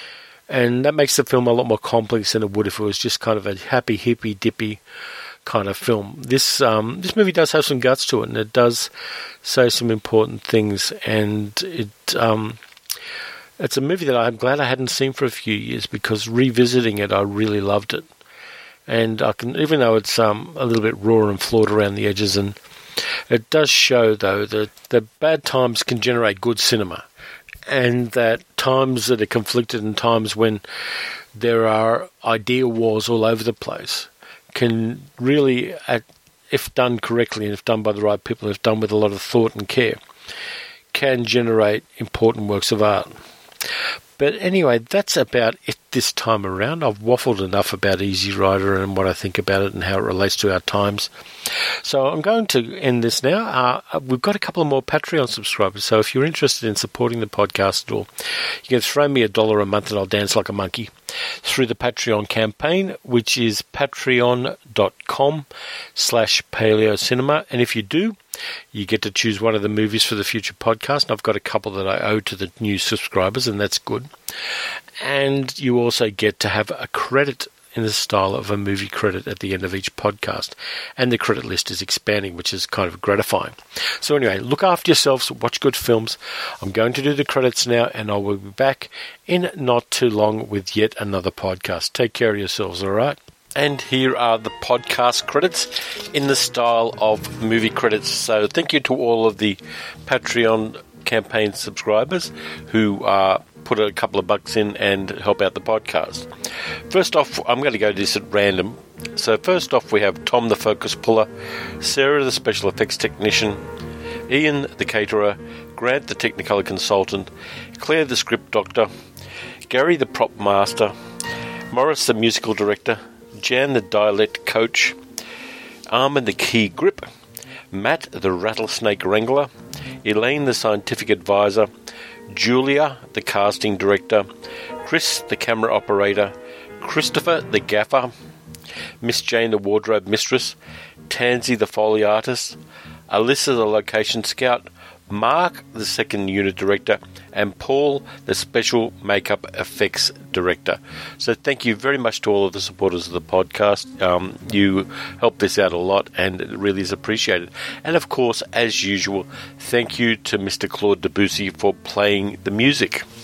And that makes the film a lot more complex than it would if it was just kind of a happy, hippy-dippy kind of film. This um, this movie does have some guts to it, and it does say some important things, and it... Um, It's a movie that I'm glad I hadn't seen for a few years, because revisiting it, I really loved it. And I can, even though it's um, a little bit raw and flawed around the edges, and it does show, though, that, that bad times can generate good cinema, and that times that are conflicted and times when there are idea wars all over the place can really, if done correctly and if done by the right people, if done with a lot of thought and care, can generate important works of art. But anyway, that's about it this time around. I've waffled enough about Easy Rider and what I think about it and how it relates to our times. So I'm going to end this now. Uh, we've got a couple of more Patreon subscribers, so if you're interested in supporting the podcast at all, you can throw me a dollar a month and I'll dance like a monkey through the Patreon campaign, which is patreon.com slash paleocinema. And if you do, you get to choose one of the movies for the future podcast, and I've got a couple that I owe to the new subscribers, and that's good. And you also get to have a credit in the style of a movie credit at the end of each podcast. And the credit list is expanding, which is kind of gratifying. So anyway, look after yourselves, watch good films. I'm going to do the credits now, and I will be back in not too long with yet another podcast. Take care of yourselves, all right? And here are the podcast credits in the style of movie credits. So thank you to all of the Patreon campaign subscribers who uh, put a couple of bucks in and help out the podcast. First off, I'm going to go this at random. So first off, we have Tom the Focus Puller, Sarah the Special Effects Technician, Ian the Caterer, Grant the Technicolor Consultant, Claire the Script Doctor, Gary the Prop Master, Morris the Musical Director, Jan the Dialect Coach, Armin the Key Grip, Matt the Rattlesnake Wrangler, Elaine the Scientific Advisor, Julia the Casting Director, Chris the Camera Operator, Christopher the Gaffer, Miss Jane the Wardrobe Mistress, Tansy the Foley Artist, Alyssa the Location Scout, Mark the Second Unit Director, and Paul the Special Makeup Effects Director. So thank you very much to all of the supporters of the podcast. Um, you help this out a lot, and it really is appreciated. And of course, as usual, thank you to Mister Claude Debussy for playing the music.